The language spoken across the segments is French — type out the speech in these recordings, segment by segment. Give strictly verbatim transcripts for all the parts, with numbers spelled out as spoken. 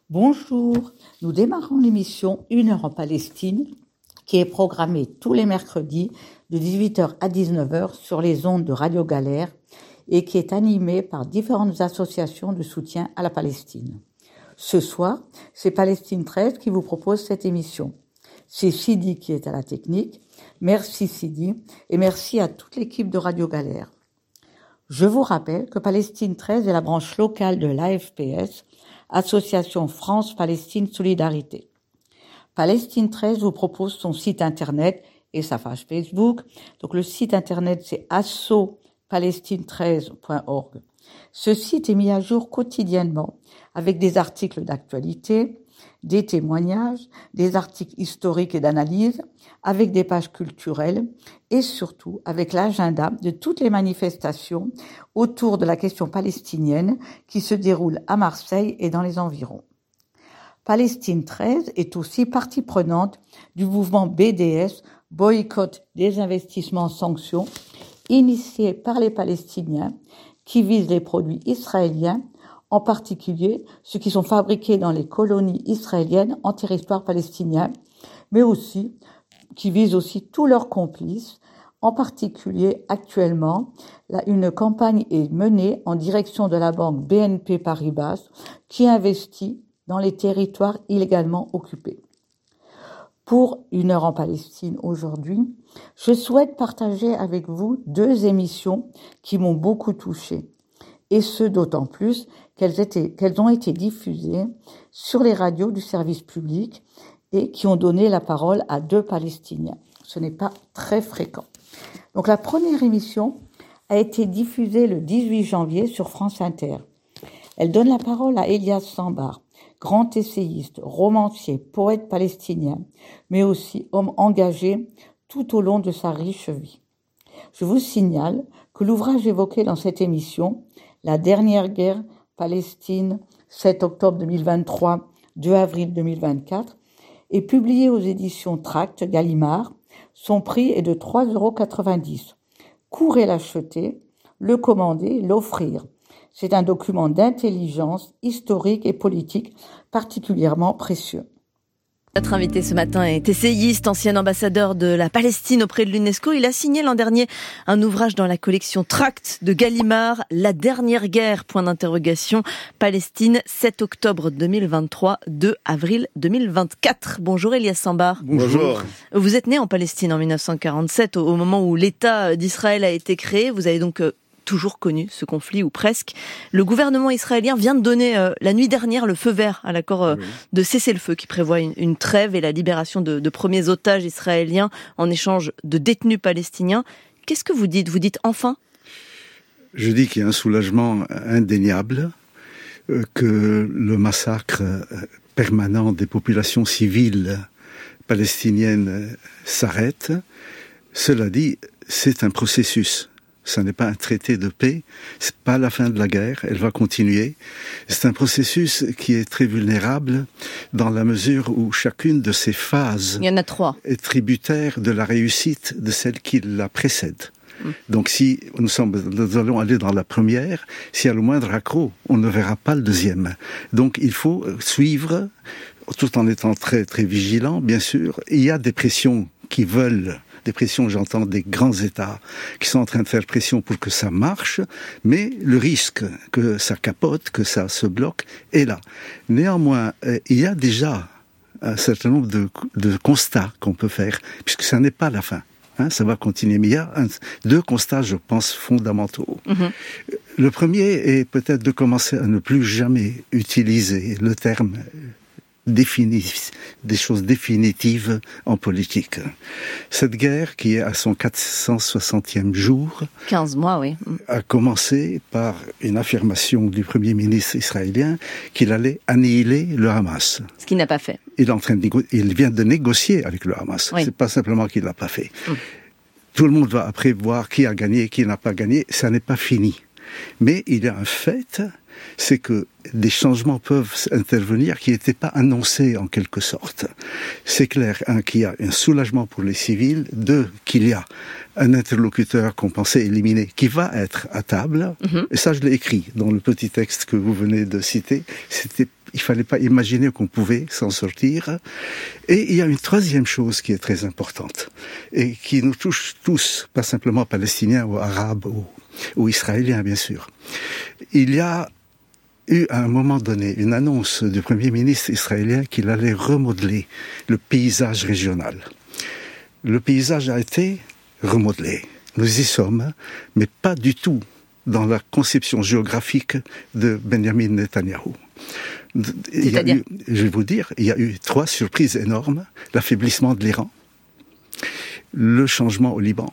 Bonjour, nous démarrons l'émission Une heure en Palestine qui est programmée tous les mercredis de dix-huit heures à dix-neuf heures sur les ondes de Radio Galère et qui est animée par différentes associations de soutien à la Palestine. Ce soir, c'est Palestine treize qui vous propose cette émission. C'est Sidi qui est à la technique. Merci Sidi et merci à toute l'équipe de Radio Galère. Je vous rappelle que Palestine treize est la branche locale de l'A F P S, Association France-Palestine Solidarité. Palestine treize vous propose son site internet et sa page Facebook. Donc le site internet c'est asso palestine treize point org. Ce site est mis à jour quotidiennement avec des articles d'actualité, des témoignages, des articles historiques et d'analyse, avec des pages culturelles et surtout avec l'agenda de toutes les manifestations autour de la question palestinienne qui se déroulent à Marseille et dans les environs. Palestine treize est aussi partie prenante du mouvement B D S, Boycott, Désinvestissement, Sanctions, initié par les Palestiniens qui vise les produits israéliens, en particulier ceux qui sont fabriqués dans les colonies israéliennes en territoire palestinien, mais aussi qui visent aussi tous leurs complices. En particulier, actuellement, une campagne est menée en direction de la banque B N P Paribas qui investit dans les territoires illégalement occupés. Pour Une heure en Palestine aujourd'hui, je souhaite partager avec vous deux émissions qui m'ont beaucoup touchée, et ce d'autant plus qu'elles, étaient, qu'elles ont été diffusées sur les radios du service public et qui ont donné la parole à deux Palestiniens. Ce n'est pas très fréquent. Donc la première émission a été diffusée le dix-huit janvier sur France Inter. Elle donne la parole à Elias Sambar, grand essayiste, romancier, poète palestinien, mais aussi homme engagé tout au long de sa riche vie. Je vous signale que l'ouvrage évoqué dans cette émission, La dernière guerre, Palestine, sept octobre deux mille vingt-trois, deux avril deux mille vingt-quatre, est publié aux éditions Tract Gallimard. Son prix est de trois euros quatre-vingt-dix. Courez l'acheter, le commander, l'offrir. C'est un document d'intelligence historique et politique particulièrement précieux. Notre invité ce matin est essayiste, ancien ambassadeur de la Palestine auprès de l'UNESCO. Il a signé l'an dernier un ouvrage dans la collection Tract de Gallimard, La dernière guerre, point d'interrogation, Palestine, sept octobre deux mille vingt-trois, deux avril deux mille vingt-quatre. Bonjour Elias Sambar. Bonjour. Vous êtes né en Palestine en dix-neuf cent quarante-sept, au moment où l'État d'Israël a été créé. Vous avez donc toujours connu ce conflit, ou presque. Le gouvernement israélien vient de donner euh, la nuit dernière le feu vert à l'accord euh, oui. de cessez-le-feu qui prévoit une, une trêve et la libération de, de premiers otages israéliens en échange de détenus palestiniens. Qu'est-ce que vous dites ? Vous dites enfin ? Je dis qu'il y a un soulagement indéniable, euh, que le massacre permanent des populations civiles palestiniennes s'arrête. Cela dit, c'est un processus. Ce n'est pas un traité de paix, c'est pas la fin de la guerre, elle va continuer. C'est un processus qui est très vulnérable dans la mesure où chacune de ces phases Il y en a trois. est tributaire de la réussite de celle qui la précède. Mmh. Donc si nous, sommes, nous allons aller dans la première, s'il y a le moindre accroc, on ne verra pas le deuxième. Donc il faut suivre, tout en étant très, très vigilant, bien sûr. Il y a des pressions qui veulent... Des pressions, j'entends des grands États qui sont en train de faire pression pour que ça marche, mais le risque que ça capote, que ça se bloque, est là. Néanmoins, euh, il y a déjà un certain nombre de, de constats qu'on peut faire, puisque ça n'est pas la fin. Hein, ça va continuer. Mais il y a un, deux constats, je pense, fondamentaux. Mm-hmm. Le premier est peut-être de commencer à ne plus jamais utiliser le terme Défini, des choses définitives en politique. Cette guerre, qui est à son quatre cent soixantième jour, quinze mois, oui, a commencé par une affirmation du Premier ministre israélien qu'il allait annihiler le Hamas. Ce qu'il n'a pas fait. Il, est en train de négo- il vient de négocier avec le Hamas. Oui. C'est pas simplement qu'il l'a pas fait. Mm. Tout le monde va après voir qui a gagné, qui n'a pas gagné. Ça n'est pas fini. Mais il y a un fait, c'est que des changements peuvent intervenir qui n'étaient pas annoncés en quelque sorte. C'est clair, un, qu'il y a un soulagement pour les civils, deux, qu'il y a un interlocuteur qu'on pensait éliminer qui va être à table, mm-hmm. et ça je l'ai écrit dans le petit texte que vous venez de citer. C'était il fallait pas imaginer qu'on pouvait s'en sortir. Et il y a une troisième chose qui est très importante et qui nous touche tous, pas simplement palestiniens ou arabes ou, ou israéliens bien sûr. Il y a eu à un moment donné une annonce du Premier ministre israélien qu'il allait remodeler le paysage régional. Le paysage a été remodelé. Nous y sommes, mais pas du tout dans la conception géographique de Benjamin Netanyahou. Il y a eu, je vais vous dire, il y a eu trois surprises énormes. L'affaiblissement de l'Iran, le changement au Liban,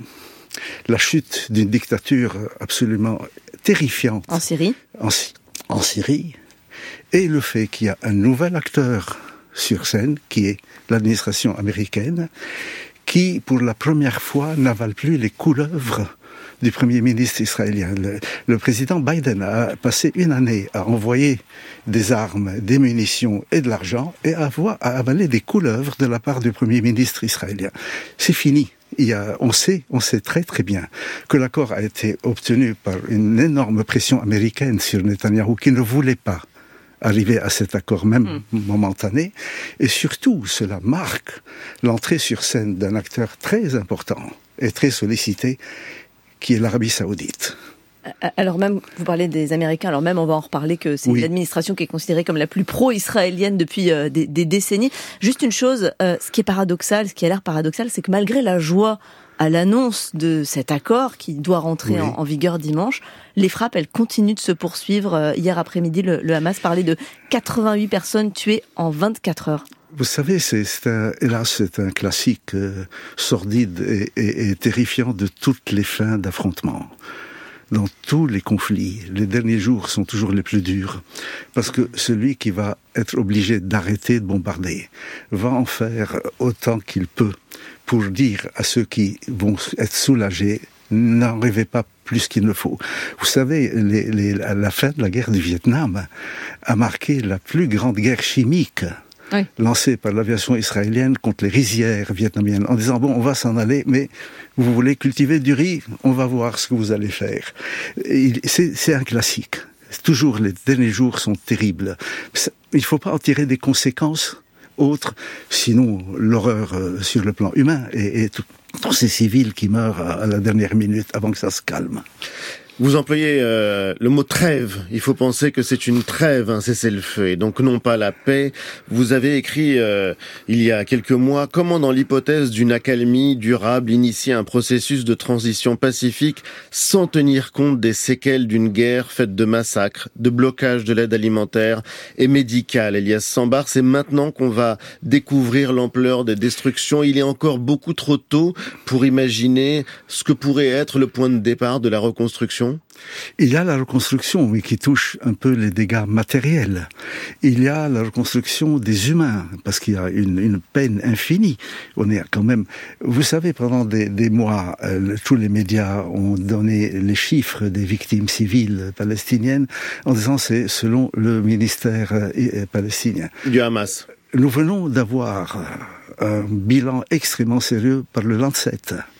la chute d'une dictature absolument terrifiante. En Syrie. En, en Syrie. Et le fait qu'il y a un nouvel acteur sur scène, qui est l'administration américaine, qui, pour la première fois, n'avale plus les couleuvres du Premier ministre israélien. Le, le président Biden a passé une année à envoyer des armes, des munitions et de l'argent et à, avoir, à avaler des couleuvres de la part du Premier ministre israélien. C'est fini. Il y a, on sait, on sait très très bien que l'accord a été obtenu par une énorme pression américaine sur Netanyahou qui ne voulait pas arriver à cet accord même mmh. momentané. Et surtout, cela marque l'entrée sur scène d'un acteur très important et très sollicité qui est l'Arabie Saoudite. Alors même, vous parlez des Américains, alors même on va en reparler que c'est oui. l'administration qui est considérée comme la plus pro-israélienne depuis euh, des, des décennies. Juste une chose, euh, ce qui est paradoxal, ce qui a l'air paradoxal, c'est que malgré la joie à l'annonce de cet accord qui doit rentrer oui. en, en vigueur dimanche, les frappes, elles continuent de se poursuivre. Euh, hier après-midi, le, le Hamas parlait de quatre-vingt-huit personnes tuées en vingt-quatre heures. Vous savez, c'est, c'est un, hélas, c'est un classique euh, sordide et, et, et terrifiant de toutes les fins d'affrontement. Dans tous les conflits, les derniers jours sont toujours les plus durs, parce que celui qui va être obligé d'arrêter de bombarder va en faire autant qu'il peut pour dire à ceux qui vont être soulagés, n'en rêvez pas plus qu'il ne faut. Vous savez, les, les, la fin de la guerre du Vietnam a marqué la plus grande guerre chimique oui. lancée par l'aviation israélienne contre les rizières vietnamiennes, en disant, bon, on va s'en aller, mais vous voulez cultiver du riz, on va voir ce que vous allez faire. Et c'est, c'est un classique. Toujours, les derniers jours sont terribles. Il ne faut pas en tirer des conséquences autres, sinon l'horreur euh, sur le plan humain et, et tout, tous ces civils qui meurent à, à la dernière minute avant que ça se calme. Vous employez euh, le mot trêve. Il faut penser que c'est une trêve, un cessez-le-feu, et donc non pas la paix. Vous avez écrit euh, il y a quelques mois comment, dans l'hypothèse d'une accalmie durable, initier un processus de transition pacifique sans tenir compte des séquelles d'une guerre faite de massacres, de blocage de l'aide alimentaire et médicale. Elias Sambar, c'est maintenant qu'on va découvrir l'ampleur des destructions. Il est encore beaucoup trop tôt pour imaginer ce que pourrait être le point de départ de la reconstruction. Il y a la reconstruction, oui, qui touche un peu les dégâts matériels. Il y a la reconstruction des humains, parce qu'il y a une, une peine infinie. On est quand même, vous savez, pendant des, des mois, euh, tous les médias ont donné les chiffres des victimes civiles palestiniennes en disant c'est selon le ministère euh, palestinien. Du Hamas. Nous venons d'avoir un bilan extrêmement sérieux par le Lancet,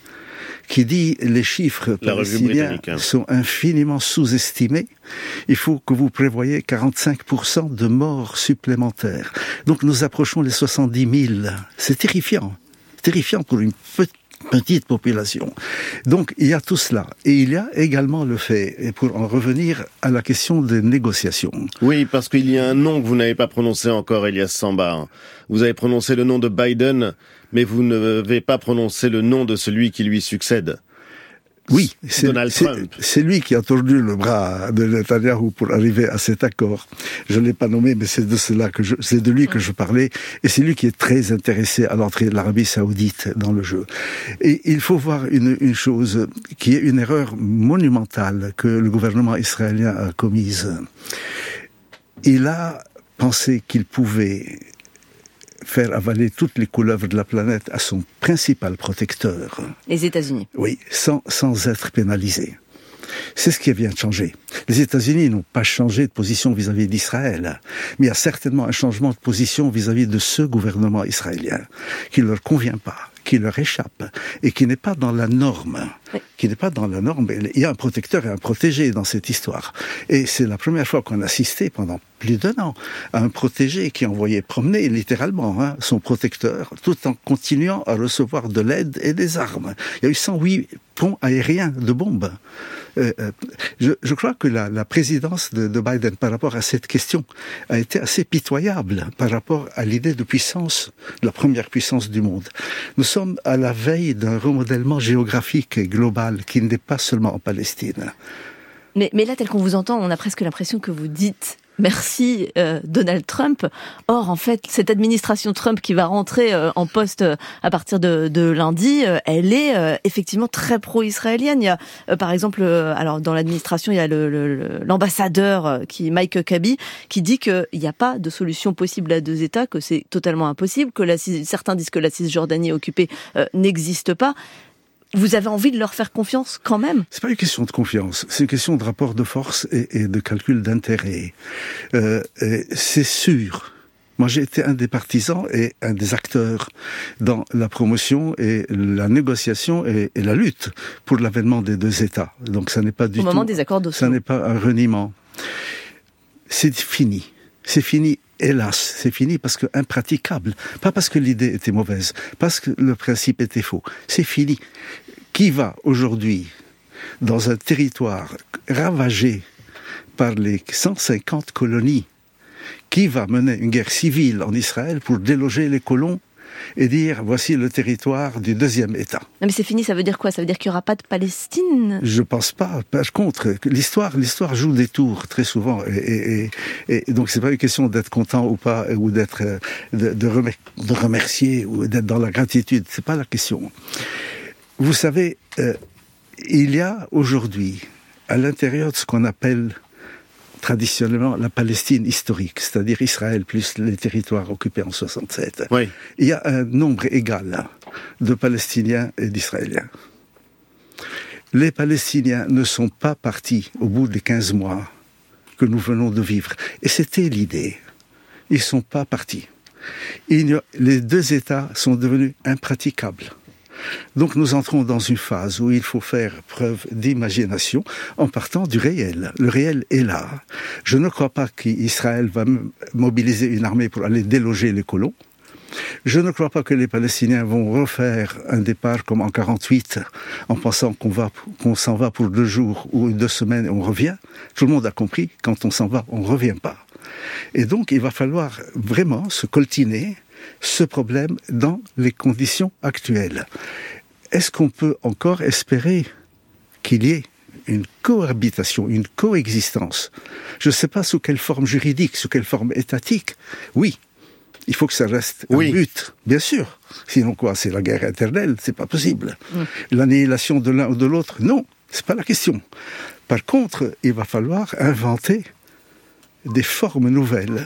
qui dit les chiffres palestiniens sont infiniment sous-estimés. Il faut que vous prévoyez quarante-cinq pour cent de morts supplémentaires. Donc nous approchons les soixante-dix mille. C'est terrifiant. Terrifiant pour une petite petite population. Donc il y a tout cela. Et il y a également le fait, et pour en revenir à la question des négociations. Oui, parce qu'il y a un nom que vous n'avez pas prononcé encore, Elias Sambar. Vous avez prononcé le nom de Biden, mais vous n'avez pas prononcé le nom de celui qui lui succède. Oui, c'est, Donald c'est, Trump. c'est lui qui a tordu le bras de Netanyahou pour arriver à cet accord. Je ne l'ai pas nommé, mais c'est de cela que je, c'est de lui que je parlais. Et c'est lui qui est très intéressé à l'entrée de l'Arabie Saoudite dans le jeu. Et il faut voir une, une chose qui est une erreur monumentale que le gouvernement israélien a commise. Il a pensé qu'il pouvait faire avaler toutes les couleuvres de la planète à son principal protecteur. Les États-Unis. Oui, sans, sans être pénalisé. C'est ce qui vient de changer. Les États-Unis n'ont pas changé de position vis-à-vis d'Israël, mais il y a certainement un changement de position vis-à-vis de ce gouvernement israélien qui ne leur convient pas, qui leur échappe et qui n'est pas dans la norme. Oui. Qui n'est pas dans la norme. Il y a un protecteur et un protégé dans cette histoire. Et c'est la première fois qu'on assistait pendant plus d'un an à un protégé qui envoyait promener littéralement hein, son protecteur tout en continuant à recevoir de l'aide et des armes. Il y a eu cent huit ponts aériens de bombes. Euh, euh, je, je crois que la, la présidence de, de Biden par rapport à cette question a été assez pitoyable par rapport à l'idée de puissance, de la première puissance du monde. Nous sommes à la veille d'un remodèlement géographique et global qui n'est pas seulement en Palestine. Mais, mais là, tel qu'on vous entend, on a presque l'impression que vous dites merci euh, Donald Trump. Or, en fait, cette administration Trump qui va rentrer euh, en poste euh, à partir de, de lundi, euh, elle est euh, effectivement très pro-israélienne. Il y a, euh, par exemple, euh, alors dans l'administration, il y a le, le, l'ambassadeur euh, qui Mike Huckabee qui dit qu'il n'y a pas de solution possible à deux États, que c'est totalement impossible, que la, certains disent que la Cisjordanie occupée euh, n'existe pas. Vous avez envie de leur faire confiance quand même? C'est pas une question de confiance, c'est une question de rapport de force et, et de calcul d'intérêt. Euh, et c'est sûr. Moi, j'ai été un des partisans et un des acteurs dans la promotion et la négociation et, et la lutte pour l'avènement des deux États. Donc, ça n'est pas du tout. Au moment tout, des accords d'Oslo. Ça n'est pas un reniement. C'est fini. C'est fini. Hélas, c'est fini parce que impraticable. Pas parce que l'idée était mauvaise, parce que le principe était faux. C'est fini. Qui va aujourd'hui, dans un territoire ravagé par les cent cinquante colonies, qui va mener une guerre civile en Israël pour déloger les colons et dire voici le territoire du deuxième État. Non mais c'est fini, ça veut dire quoi? Ça veut dire qu'il n'y aura pas de Palestine? Je pense pas. Par contre, l'histoire, l'histoire joue des tours très souvent, et, et, et donc c'est pas une question d'être content ou pas, ou d'être de, de, remer, de remercier ou d'être dans la gratitude. C'est pas la question. Vous savez, euh, il y a aujourd'hui à l'intérieur de ce qu'on appelle traditionnellement la Palestine historique, c'est-à-dire Israël plus les territoires occupés en soixante-sept. Oui. Il y a un nombre égal de Palestiniens et d'Israéliens. Les Palestiniens ne sont pas partis au bout des quinze mois que nous venons de vivre. Et c'était l'idée. Ils ne sont pas partis. Il a, les deux États sont devenus impraticables. Donc nous entrons dans une phase où il faut faire preuve d'imagination en partant du réel. Le réel est là. Je ne crois pas qu'Israël va mobiliser une armée pour aller déloger les colons. Je ne crois pas que les Palestiniens vont refaire un départ comme en quarante-huit en pensant qu'on va, qu'on s'en va pour deux jours ou deux semaines et on revient. Tout le monde a compris, quand on s'en va, on ne revient pas. Et donc il va falloir vraiment se coltiner ce problème dans les conditions actuelles. Est-ce qu'on peut encore espérer qu'il y ait une cohabitation, une coexistence? Je ne sais pas sous quelle forme juridique, sous quelle forme étatique. Oui, il faut que ça reste un oui. but, bien sûr. Sinon quoi, c'est la guerre éternelle, c'est pas possible. Mm. L'annihilation de l'un ou de l'autre, non, c'est pas la question. Par contre, il va falloir inventer des formes nouvelles.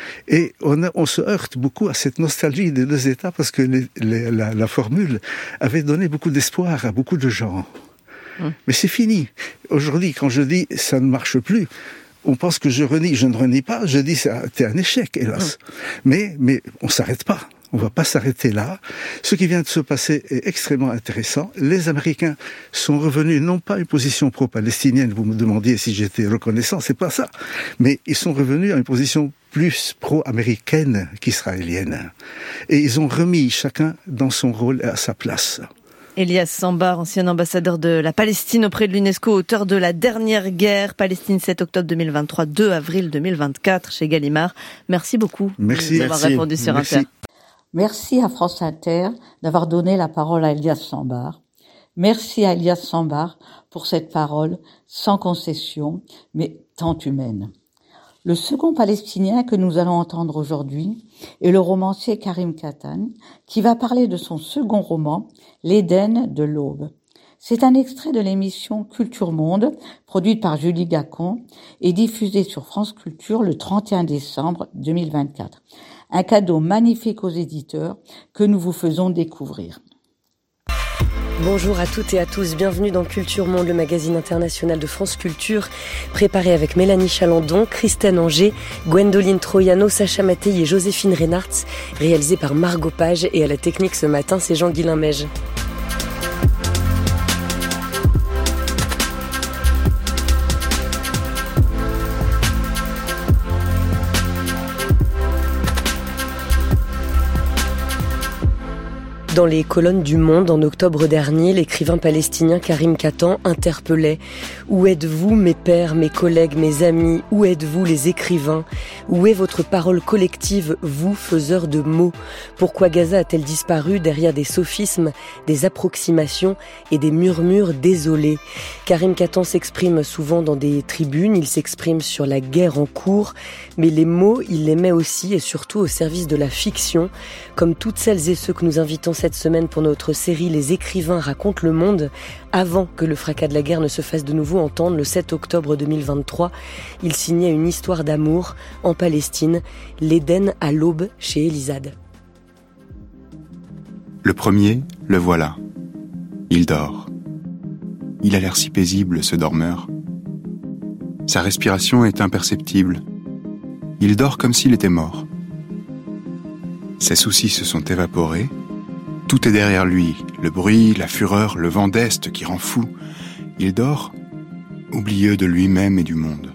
Et on, a, on se heurte beaucoup à cette nostalgie des deux États parce que les, les, la, la formule avait donné beaucoup d'espoir à beaucoup de gens. Mmh. Mais c'est fini. Aujourd'hui, quand je dis ça ne marche plus, on pense que je renie. Je ne renie pas, je dis c'est un échec, hélas. Mmh. Mais, mais on ne s'arrête pas. On ne va pas s'arrêter là. Ce qui vient de se passer est extrêmement intéressant. Les Américains sont revenus, non pas à une position pro-palestinienne, vous me demandiez si j'étais reconnaissant, c'est pas ça. Mais ils sont revenus à une position plus pro-américaine qu'israélienne. Et ils ont remis chacun dans son rôle et à sa place. Elias Sambar, ancien ambassadeur de la Palestine auprès de l'UNESCO, auteur de La dernière guerre, Palestine sept octobre deux mille vingt-trois, deux avril deux mille vingt-quatre, chez Gallimard. Merci beaucoup Merci. d'avoir Merci. répondu sur Merci. Inter. Merci à France Inter d'avoir donné la parole à Elias Sambar. Merci à Elias Sambar pour cette parole sans concession, mais tant humaine. Le second Palestinien que nous allons entendre aujourd'hui est le romancier Karim Katan, qui va parler de son second roman, L'Éden de l'aube. C'est un extrait de l'émission Culture Monde, produite par Julie Gacon et diffusée sur France Culture le trente et un décembre deux mille vingt-quatre. Un cadeau magnifique aux éditeurs que nous vous faisons découvrir. Bonjour à toutes et à tous, bienvenue dans Culture Monde, le magazine international de France Culture, préparé avec Mélanie Chalandon, Christine Anger, Gwendoline Troiano, Sacha Mattei et Joséphine Reynartz, réalisé par Margot Page, et à la technique ce matin, c'est Jean-Guilain Meige. Dans les colonnes du Monde, en octobre dernier, l'écrivain palestinien Karim Katan interpellait « Où êtes-vous mes pères, mes collègues, mes amis? Où êtes-vous les écrivains? Où est votre parole collective, vous, faiseurs de mots? Pourquoi Gaza a-t-elle disparu derrière des sophismes, des approximations et des murmures désolés ?» Karim Katan s'exprime souvent dans des tribunes, il s'exprime sur la guerre en cours, mais les mots, il les met aussi et surtout au service de la fiction, comme toutes celles et ceux que nous invitons cette semaine pour notre série Les écrivains racontent le monde. Avant que le fracas de la guerre ne se fasse de nouveau entendre, le sept octobre deux mille vingt-trois, il signait une histoire d'amour en Palestine, l'Éden à l'aube chez Elisade. Le premier, le voilà. Il dort. Il a l'air si paisible, ce dormeur. Sa respiration est imperceptible. Il dort comme s'il était mort. Ses soucis se sont évaporés. Tout est derrière lui, le bruit, la fureur, le vent d'Est qui rend fou. Il dort, oublieux de lui-même et du monde.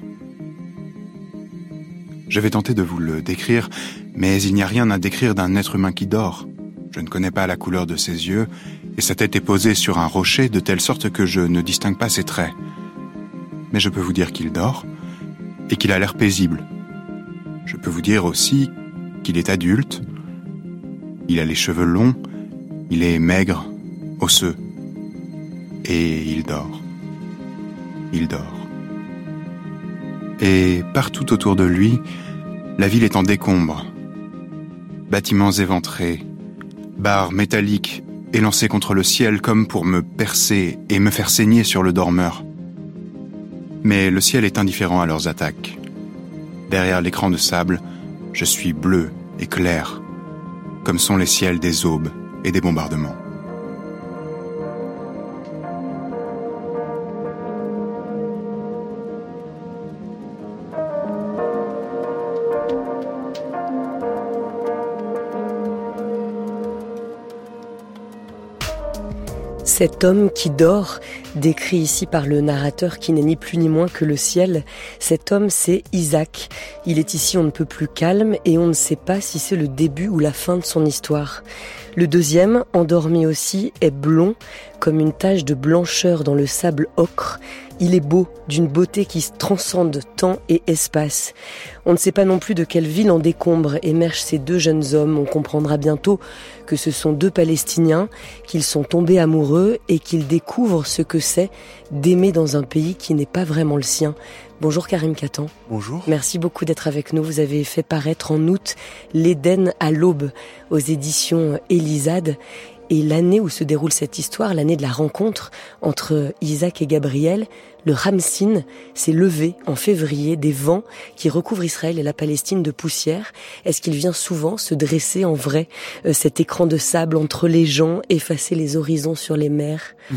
Je vais tenter de vous le décrire, mais il n'y a rien à décrire d'un être humain qui dort. Je ne connais pas la couleur de ses yeux, et sa tête est posée sur un rocher de telle sorte que je ne distingue pas ses traits. Mais je peux vous dire qu'il dort, et qu'il a l'air paisible. Je peux vous dire aussi qu'il est adulte, il a les cheveux longs, il est maigre, osseux, et il dort. Il dort. Et partout autour de lui, la ville est en décombres. Bâtiments éventrés, barres métalliques élancées contre le ciel comme pour me percer et me faire saigner sur le dormeur. Mais le ciel est indifférent à leurs attaques. Derrière l'écran de sable, je suis bleu et clair, comme sont les ciels des aubes et des bombardements. Cet homme qui dort, décrit ici par le narrateur qui n'est ni plus ni moins que le ciel, cet homme c'est Isaac. Il est ici on ne peut plus calme et on ne sait pas si c'est le début ou la fin de son histoire. Le deuxième, endormi aussi, est blond, comme une tache de blancheur dans le sable ocre. Il est beau, d'une beauté qui transcende temps et espace. On ne sait pas non plus de quelle ville en décombre émergent ces deux jeunes hommes. On comprendra bientôt que ce sont deux Palestiniens, qu'ils sont tombés amoureux et qu'ils découvrent ce que c'est d'aimer dans un pays qui n'est pas vraiment le sien. Bonjour Karim Katan. Bonjour. Merci beaucoup d'être avec nous. Vous avez fait paraître en août l'Éden à l'aube aux éditions Elisade. Et l'année où se déroule cette histoire, l'année de la rencontre entre Isaac et Gabriel, le Ramsin s'est levé en février, des vents qui recouvrent Israël et la Palestine de poussière. Est-ce qu'il vient souvent se dresser en vrai, euh, cet écran de sable entre les gens, effacer les horizons sur les mers ? Mmh.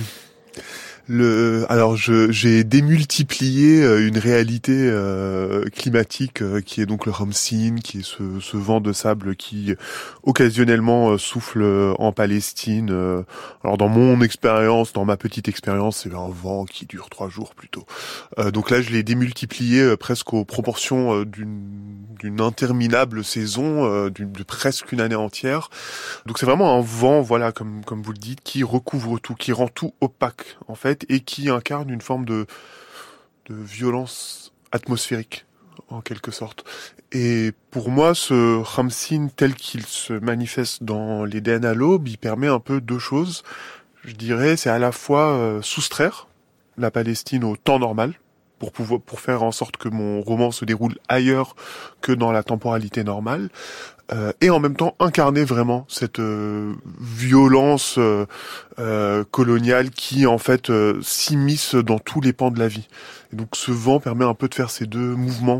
Le, alors je, j'ai démultiplié une réalité euh, climatique euh, qui est donc le Ramsin, qui est ce, ce vent de sable qui occasionnellement euh, souffle en Palestine. Euh, alors dans mon expérience, dans ma petite expérience, c'est un vent qui dure trois jours plutôt. Euh, donc là, je l'ai démultiplié euh, presque aux proportions euh, d'une, d'une interminable saison, euh, d'une, de presque une année entière. Donc c'est vraiment un vent, voilà, comme comme vous le dites, qui recouvre tout, qui rend tout opaque en fait, et qui incarne une forme de, de violence atmosphérique, en quelque sorte. Et pour moi, ce Ramsin tel qu'il se manifeste dans l'Éden à l'aube, il permet un peu deux choses. Je dirais, c'est à la fois euh, soustraire la Palestine au temps normal, pour pouvoir, pour faire en sorte que mon roman se déroule ailleurs que dans la temporalité normale, euh, et en même temps incarner vraiment cette euh, violence euh, euh, coloniale qui en fait euh, s'immisce dans tous les pans de la vie. Et donc ce vent permet un peu de faire ces deux mouvements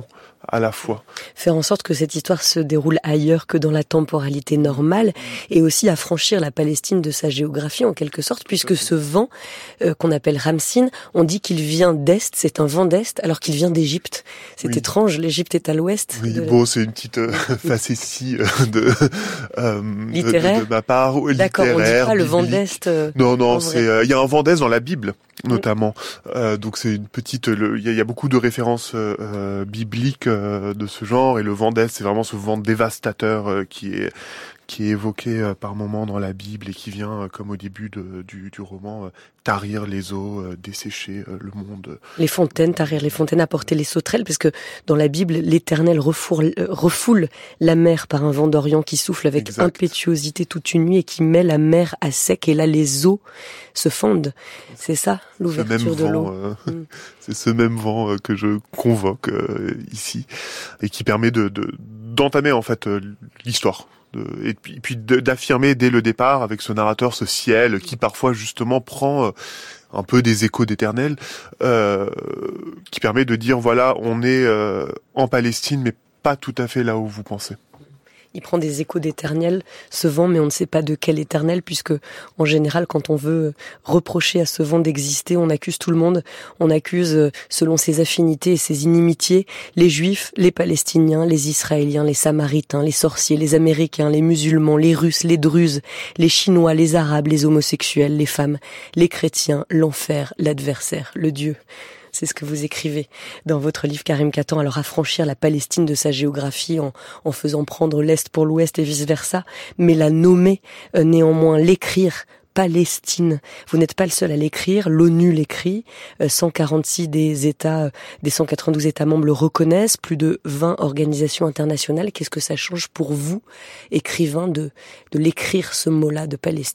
à la fois. Faire en sorte que cette histoire se déroule ailleurs que dans la temporalité normale, et aussi affranchir la Palestine de sa géographie en quelque sorte, puisque ce vent euh, qu'on appelle Ramsin, on dit qu'il vient d'est, c'est un vent d'est, alors qu'il vient d'Égypte. C'est oui. étrange, l'Égypte est à l'ouest. Oui, de... bon, c'est une petite euh, facétie euh, de, euh, littéraire. De, de ma part, D'accord, littéraire. On dit pas le vent biblique. d'est. Euh, non, non, c'est il euh, y a un vent d'est dans la Bible. Notamment, euh, donc c'est une petite. Il y, y a beaucoup de références euh, bibliques euh, de ce genre, et le vent d'est, c'est vraiment ce vent dévastateur euh, qui est qui est évoqué euh, par moments dans la Bible et qui vient, euh, comme au début de, du, du roman, euh, tarir les eaux, euh, dessécher euh, le monde. Les fontaines, tarir les fontaines, apporter les sauterelles, parce que dans la Bible, l'Éternel refoule, euh, refoule la mer par un vent d'Orient qui souffle avec exact. impétuosité toute une nuit et qui met la mer à sec, et là les eaux se fondent. C'est ça, l'ouverture de l'eau. Euh, mm. C'est ce même vent euh, que je convoque euh, ici, et qui permet de, de d'entamer en fait euh, l'histoire. De, et puis, puis de, d'affirmer dès le départ avec ce narrateur, ce ciel qui parfois justement prend euh, un peu des échos d'Éternel, euh, qui permet de dire voilà, on est euh, en Palestine, mais pas tout à fait là où vous pensez. Il prend des échos d'Éternel, ce vent, mais on ne sait pas de quel Éternel, puisque en général, quand on veut reprocher à ce vent d'exister, on accuse tout le monde. On accuse, selon ses affinités et ses inimitiés, les Juifs, les Palestiniens, les Israéliens, les Samaritains, les sorciers, les Américains, les musulmans, les Russes, les Druzes, les Chinois, les Arabes, les homosexuels, les femmes, les chrétiens, l'enfer, l'adversaire, le Dieu. C'est ce que vous écrivez dans votre livre, Karim Katan. Alors, affranchir la Palestine de sa géographie en, en faisant prendre l'Est pour l'Ouest et vice-versa, mais la nommer, euh, néanmoins l'écrire, Palestine. Vous n'êtes pas le seul à l'écrire, l'ONU l'écrit, euh, cent quarante-six des États, euh, des cent quatre-vingt-douze États membres le reconnaissent, plus de vingt organisations internationales. Qu'est-ce que ça change pour vous, écrivain, de, de l'écrire ce mot-là de Palestine ?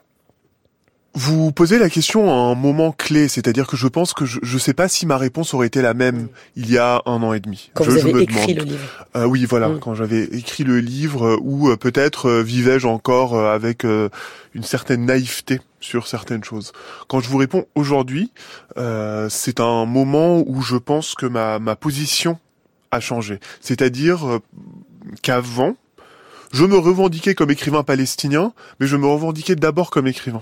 Vous posez la question à un moment clé, c'est-à-dire que je pense que je ne sais pas si ma réponse aurait été la même il y a un an et demi. Quand je, vous avez je me écrit demande. le livre. Euh, oui, voilà, mmh. quand j'avais écrit le livre, ou euh, peut-être euh, vivais-je encore euh, avec euh, une certaine naïveté sur certaines choses. Quand je vous réponds aujourd'hui, euh, c'est un moment où je pense que ma, ma position a changé. C'est-à-dire euh, qu'avant, je me revendiquais comme écrivain palestinien, mais je me revendiquais d'abord comme écrivain.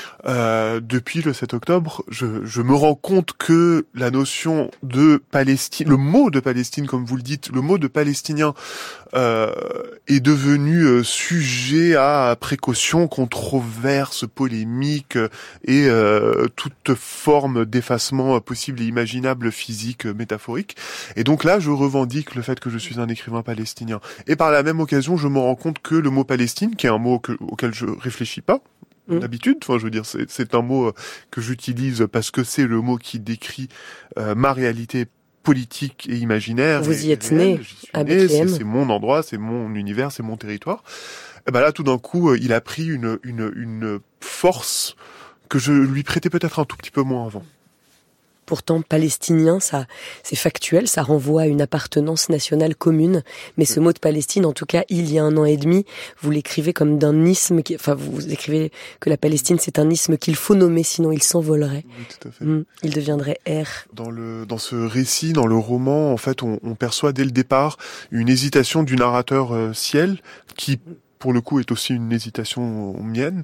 Euh, depuis le sept octobre, je, je me rends compte que la notion de Palestine, le mot de Palestine, comme vous le dites, le mot de palestinien euh, est devenu euh, sujet à précaution, controverse, polémique et euh, toute forme d'effacement possible et imaginable, physique, métaphorique. Et donc là, je revendique le fait que je suis un écrivain palestinien. Et par la même occasion, je me rends compte que le mot Palestine, qui est un mot que, auquel je réfléchis pas, d'habitude, enfin je veux dire c'est c'est un mot que j'utilise parce que c'est le mot qui décrit euh, ma réalité politique et imaginaire. Vous y êtes né à Bethléem. C'est mon endroit, c'est mon univers, c'est mon territoire. Et ben là tout d'un coup, il a pris une une une force que je lui prêtais peut-être un tout petit peu moins avant. Pourtant, palestinien, ça, c'est factuel, ça renvoie à une appartenance nationale commune. Mais ce mot de Palestine, en tout cas, il y a un an et demi, vous l'écrivez comme d'un isme, qui, enfin, vous écrivez que la Palestine, c'est un isme qu'il faut nommer, sinon il s'envolerait. Oui, tout à fait. Mmh, il deviendrait air. Dans le, dans ce récit, dans le roman, en fait, on, on perçoit dès le départ une hésitation du narrateur euh, Ciel, qui, pour le coup, est aussi une hésitation mienne,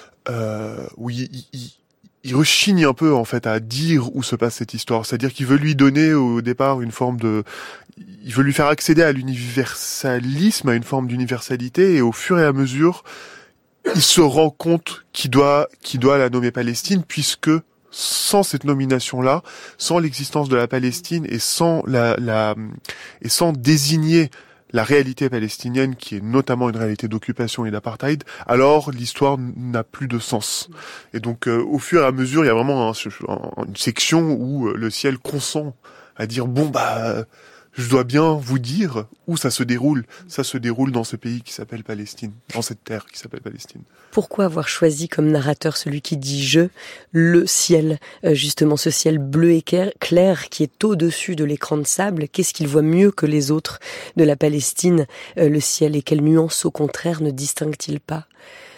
euh, où il, il il rechigne un peu en fait à dire où se passe cette histoire, c'est-à-dire qu'il veut lui donner au départ une forme de, il veut lui faire accéder à l'universalisme, à une forme d'universalité, et au fur et à mesure, il se rend compte qu'il doit, qu'il doit la nommer Palestine, puisque sans cette nomination-là, sans l'existence de la Palestine et sans la, la et sans désigner la réalité palestinienne, qui est notamment une réalité d'occupation et d'apartheid, alors l'histoire n'a plus de sens. Et donc, euh, au fur et à mesure, il y a vraiment un, un, une section où le Ciel consent à dire, bon, bah, je dois bien vous dire où ça se déroule. Ça se déroule dans ce pays qui s'appelle Palestine, dans cette terre qui s'appelle Palestine. Pourquoi avoir choisi comme narrateur celui qui dit « je », le ciel, justement ce ciel bleu et clair qui est au-dessus de l'écran de sable? Qu'est-ce qu'il voit mieux que les autres de la Palestine, le ciel, et quelle nuance au contraire ne distingue-t-il pas?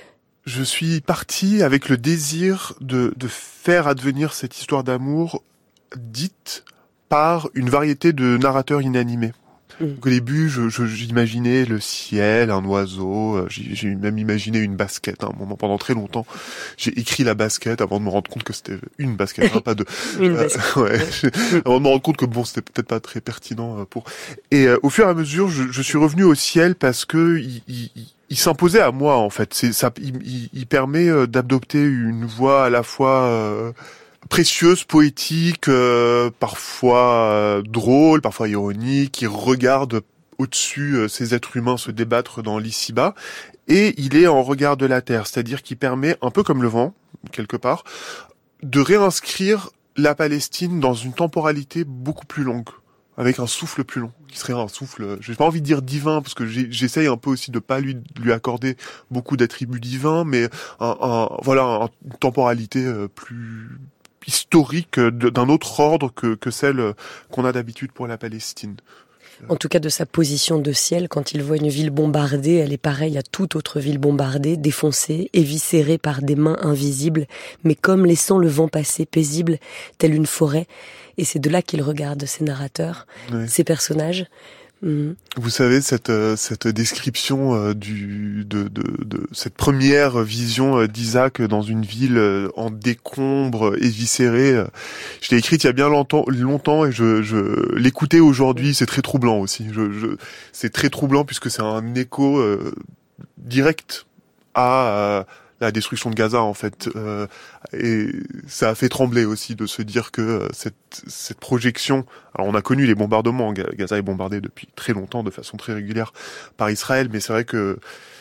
Je suis parti avec le désir de, de faire advenir cette histoire d'amour dite par une variété de narrateurs inanimés. Mmh. Donc, au début, je, je, j'imaginais le ciel, un oiseau, j'ai, j'ai même imaginé une basket. À un moment, pendant très longtemps, j'ai écrit la basket avant de me rendre compte que c'était une basket, hein, pas deux. une euh, basket. Ouais, avant de me rendre compte que bon, c'était peut-être pas très pertinent pour. Et euh, au fur et à mesure, je, je suis revenu au ciel parce que il, il, il s'imposait à moi en fait. C'est ça, il, il, il permet euh, d'adopter une voix à la fois euh, précieuse, poétique, euh, parfois euh, drôle, parfois ironique, qui regarde au-dessus euh, ces êtres humains se débattre dans l'ici-bas, et il est en regard de la terre, c'est-à-dire qu'il permet, un peu comme le vent, quelque part, de réinscrire la Palestine dans une temporalité beaucoup plus longue, avec un souffle plus long, qui serait un souffle, j'ai pas envie de dire divin, parce que j'essaye un peu aussi de pas lui lui accorder beaucoup d'attributs divins, mais un, un voilà, un, une temporalité plus historique d'un autre ordre que, que celle qu'on a d'habitude pour la Palestine. En tout cas, de sa position de ciel, quand il voit une ville bombardée, elle est pareille à toute autre ville bombardée, défoncée, éviscérée par des mains invisibles, mais comme laissant le vent passer, paisible, telle une forêt. Et c'est de là qu'il regarde ces narrateurs, oui. Ces personnages. Mmh. Vous savez, cette cette description euh, du de, de de cette première vision d'Isaac dans une ville en décombres, éviscérée, euh, je l'ai écrite il y a bien longtemps longtemps et je je l'écoutais aujourd'hui, c'est très troublant aussi. Je, je c'est très troublant puisque c'est un écho euh, direct à euh, la destruction de Gaza en fait, euh, et ça a fait trembler aussi de se dire que euh, cette cette projection, alors on a connu les bombardements, Gaza est bombardé depuis très longtemps de façon très régulière par Israël, mais c'est vrai que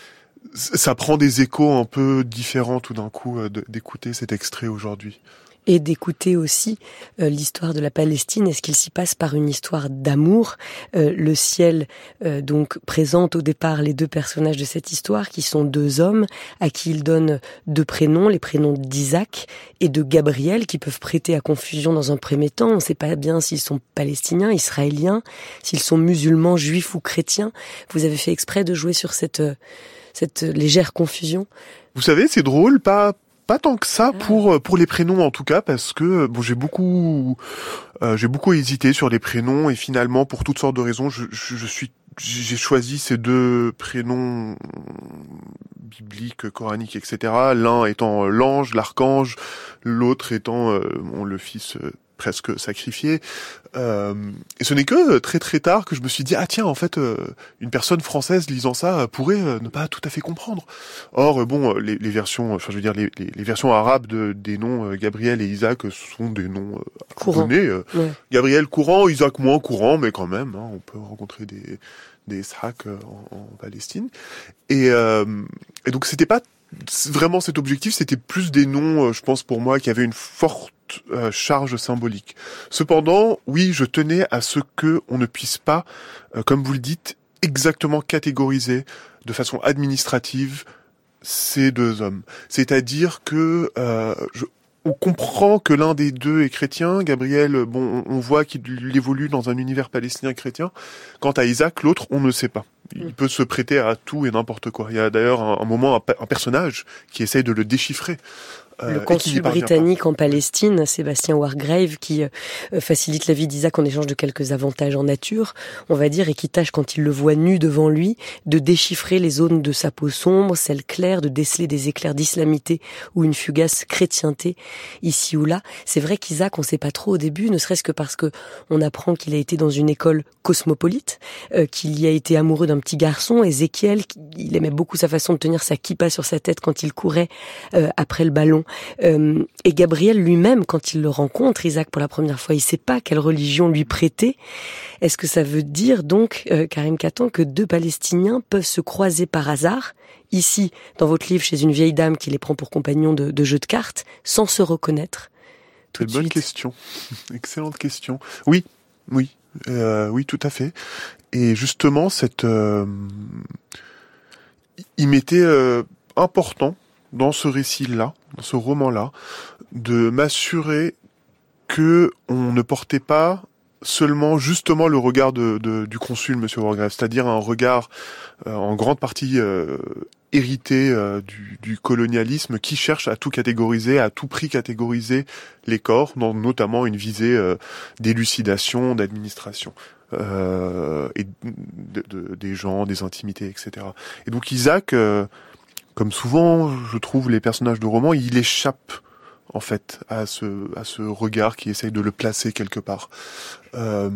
ça prend des échos un peu différents tout d'un coup euh, d'écouter cet extrait aujourd'hui. Et d'écouter aussi euh, l'histoire de la Palestine. Est-ce qu'il s'y passe par une histoire d'amour ? euh, Le ciel euh, donc présente au départ les deux personnages de cette histoire, qui sont deux hommes à qui il donne deux prénoms, les prénoms d'Isaac et de Gabriel, qui peuvent prêter à confusion dans un premier temps. On ne sait pas bien s'ils sont palestiniens, israéliens, s'ils sont musulmans, juifs ou chrétiens. Vous avez fait exprès de jouer sur cette, cette légère confusion ? Vous savez, c'est drôle, pas... Pas tant que ça pour pour les prénoms en tout cas, parce que bon, j'ai beaucoup euh, j'ai beaucoup hésité sur les prénoms et finalement pour toutes sortes de raisons je, je, je suis j'ai choisi ces deux prénoms bibliques, coraniques, et cetera. L'un étant l'ange, l'archange, l'autre étant euh, bon, le fils euh, presque sacrifié. Euh, et ce n'est que très très tard que je me suis dit ah tiens en fait euh, une personne française lisant ça pourrait euh, ne pas tout à fait comprendre. Or euh, bon les, les versions enfin je veux dire les, les, les versions arabes de, des noms euh, Gabriel et Isaac sont des noms euh, courants. Euh, ouais. Gabriel courant, Isaac moins courant, mais quand même hein, on peut rencontrer des des Ishaq euh, en, en Palestine. Et, euh, et donc c'était pas vraiment cet objectif, c'était plus des noms, euh, je pense pour moi, qui avaient une forte euh, charge symbolique. Cependant, oui, je tenais à ce que on ne puisse pas, euh, comme vous le dites, exactement catégoriser de façon administrative ces deux hommes. C'est-à-dire que euh, je, on comprend que l'un des deux est chrétien. Gabriel, bon, on voit qu'il évolue dans un univers palestinien chrétien. Quant à Isaac, l'autre, on ne sait pas. Il peut se prêter à tout et n'importe quoi. Il y a d'ailleurs un, un moment, un, un personnage qui essaye de le déchiffrer. Euh, le consul britannique pas. en Palestine, Sébastien Wargrave, qui euh, facilite la vie d'Isaac en échange de quelques avantages en nature, on va dire, et qui tâche, quand il le voit nu devant lui, de déchiffrer les zones de sa peau sombre, celles claires, de déceler des éclairs d'islamité ou une fugace chrétienté, ici ou là. C'est vrai qu'Isaac, on sait pas trop au début, ne serait-ce que parce que on apprend qu'il a été dans une école cosmopolite, euh, qu'il y a été amoureux d'un petit garçon, Ézéchiel, il aimait beaucoup sa façon de tenir sa kippa sur sa tête quand il courait euh, après le ballon. Euh, et Gabriel lui-même, quand il le rencontre, Isaac, pour la première fois, il sait pas quelle religion lui prêter. Est-ce que ça veut dire donc, euh, Karim Katan, que deux Palestiniens peuvent se croiser par hasard, ici, dans votre livre, chez une vieille dame qui les prend pour compagnons de, de jeu de cartes, sans se reconnaître tout de suite ? C'est une bonne question. Excellente question. Oui, oui, euh, oui, tout à fait. Et justement, cette, euh, il m'était euh, important dans ce récit-là, dans ce roman-là, de m'assurer que on ne portait pas seulement justement le regard de, de, du consul, Monsieur Wargrave, c'est-à-dire un regard euh, en grande partie euh, hérité euh, du, du colonialisme qui cherche à tout catégoriser, à tout prix catégoriser les corps, dans notamment une visée euh, d'élucidation, d'administration. Euh, et de, de, des gens, des intimités, et cetera. Et donc Isaac, euh, comme souvent, je trouve les personnages de romans, il échappe en fait à ce à ce regard qui essaye de le placer quelque part. Euh,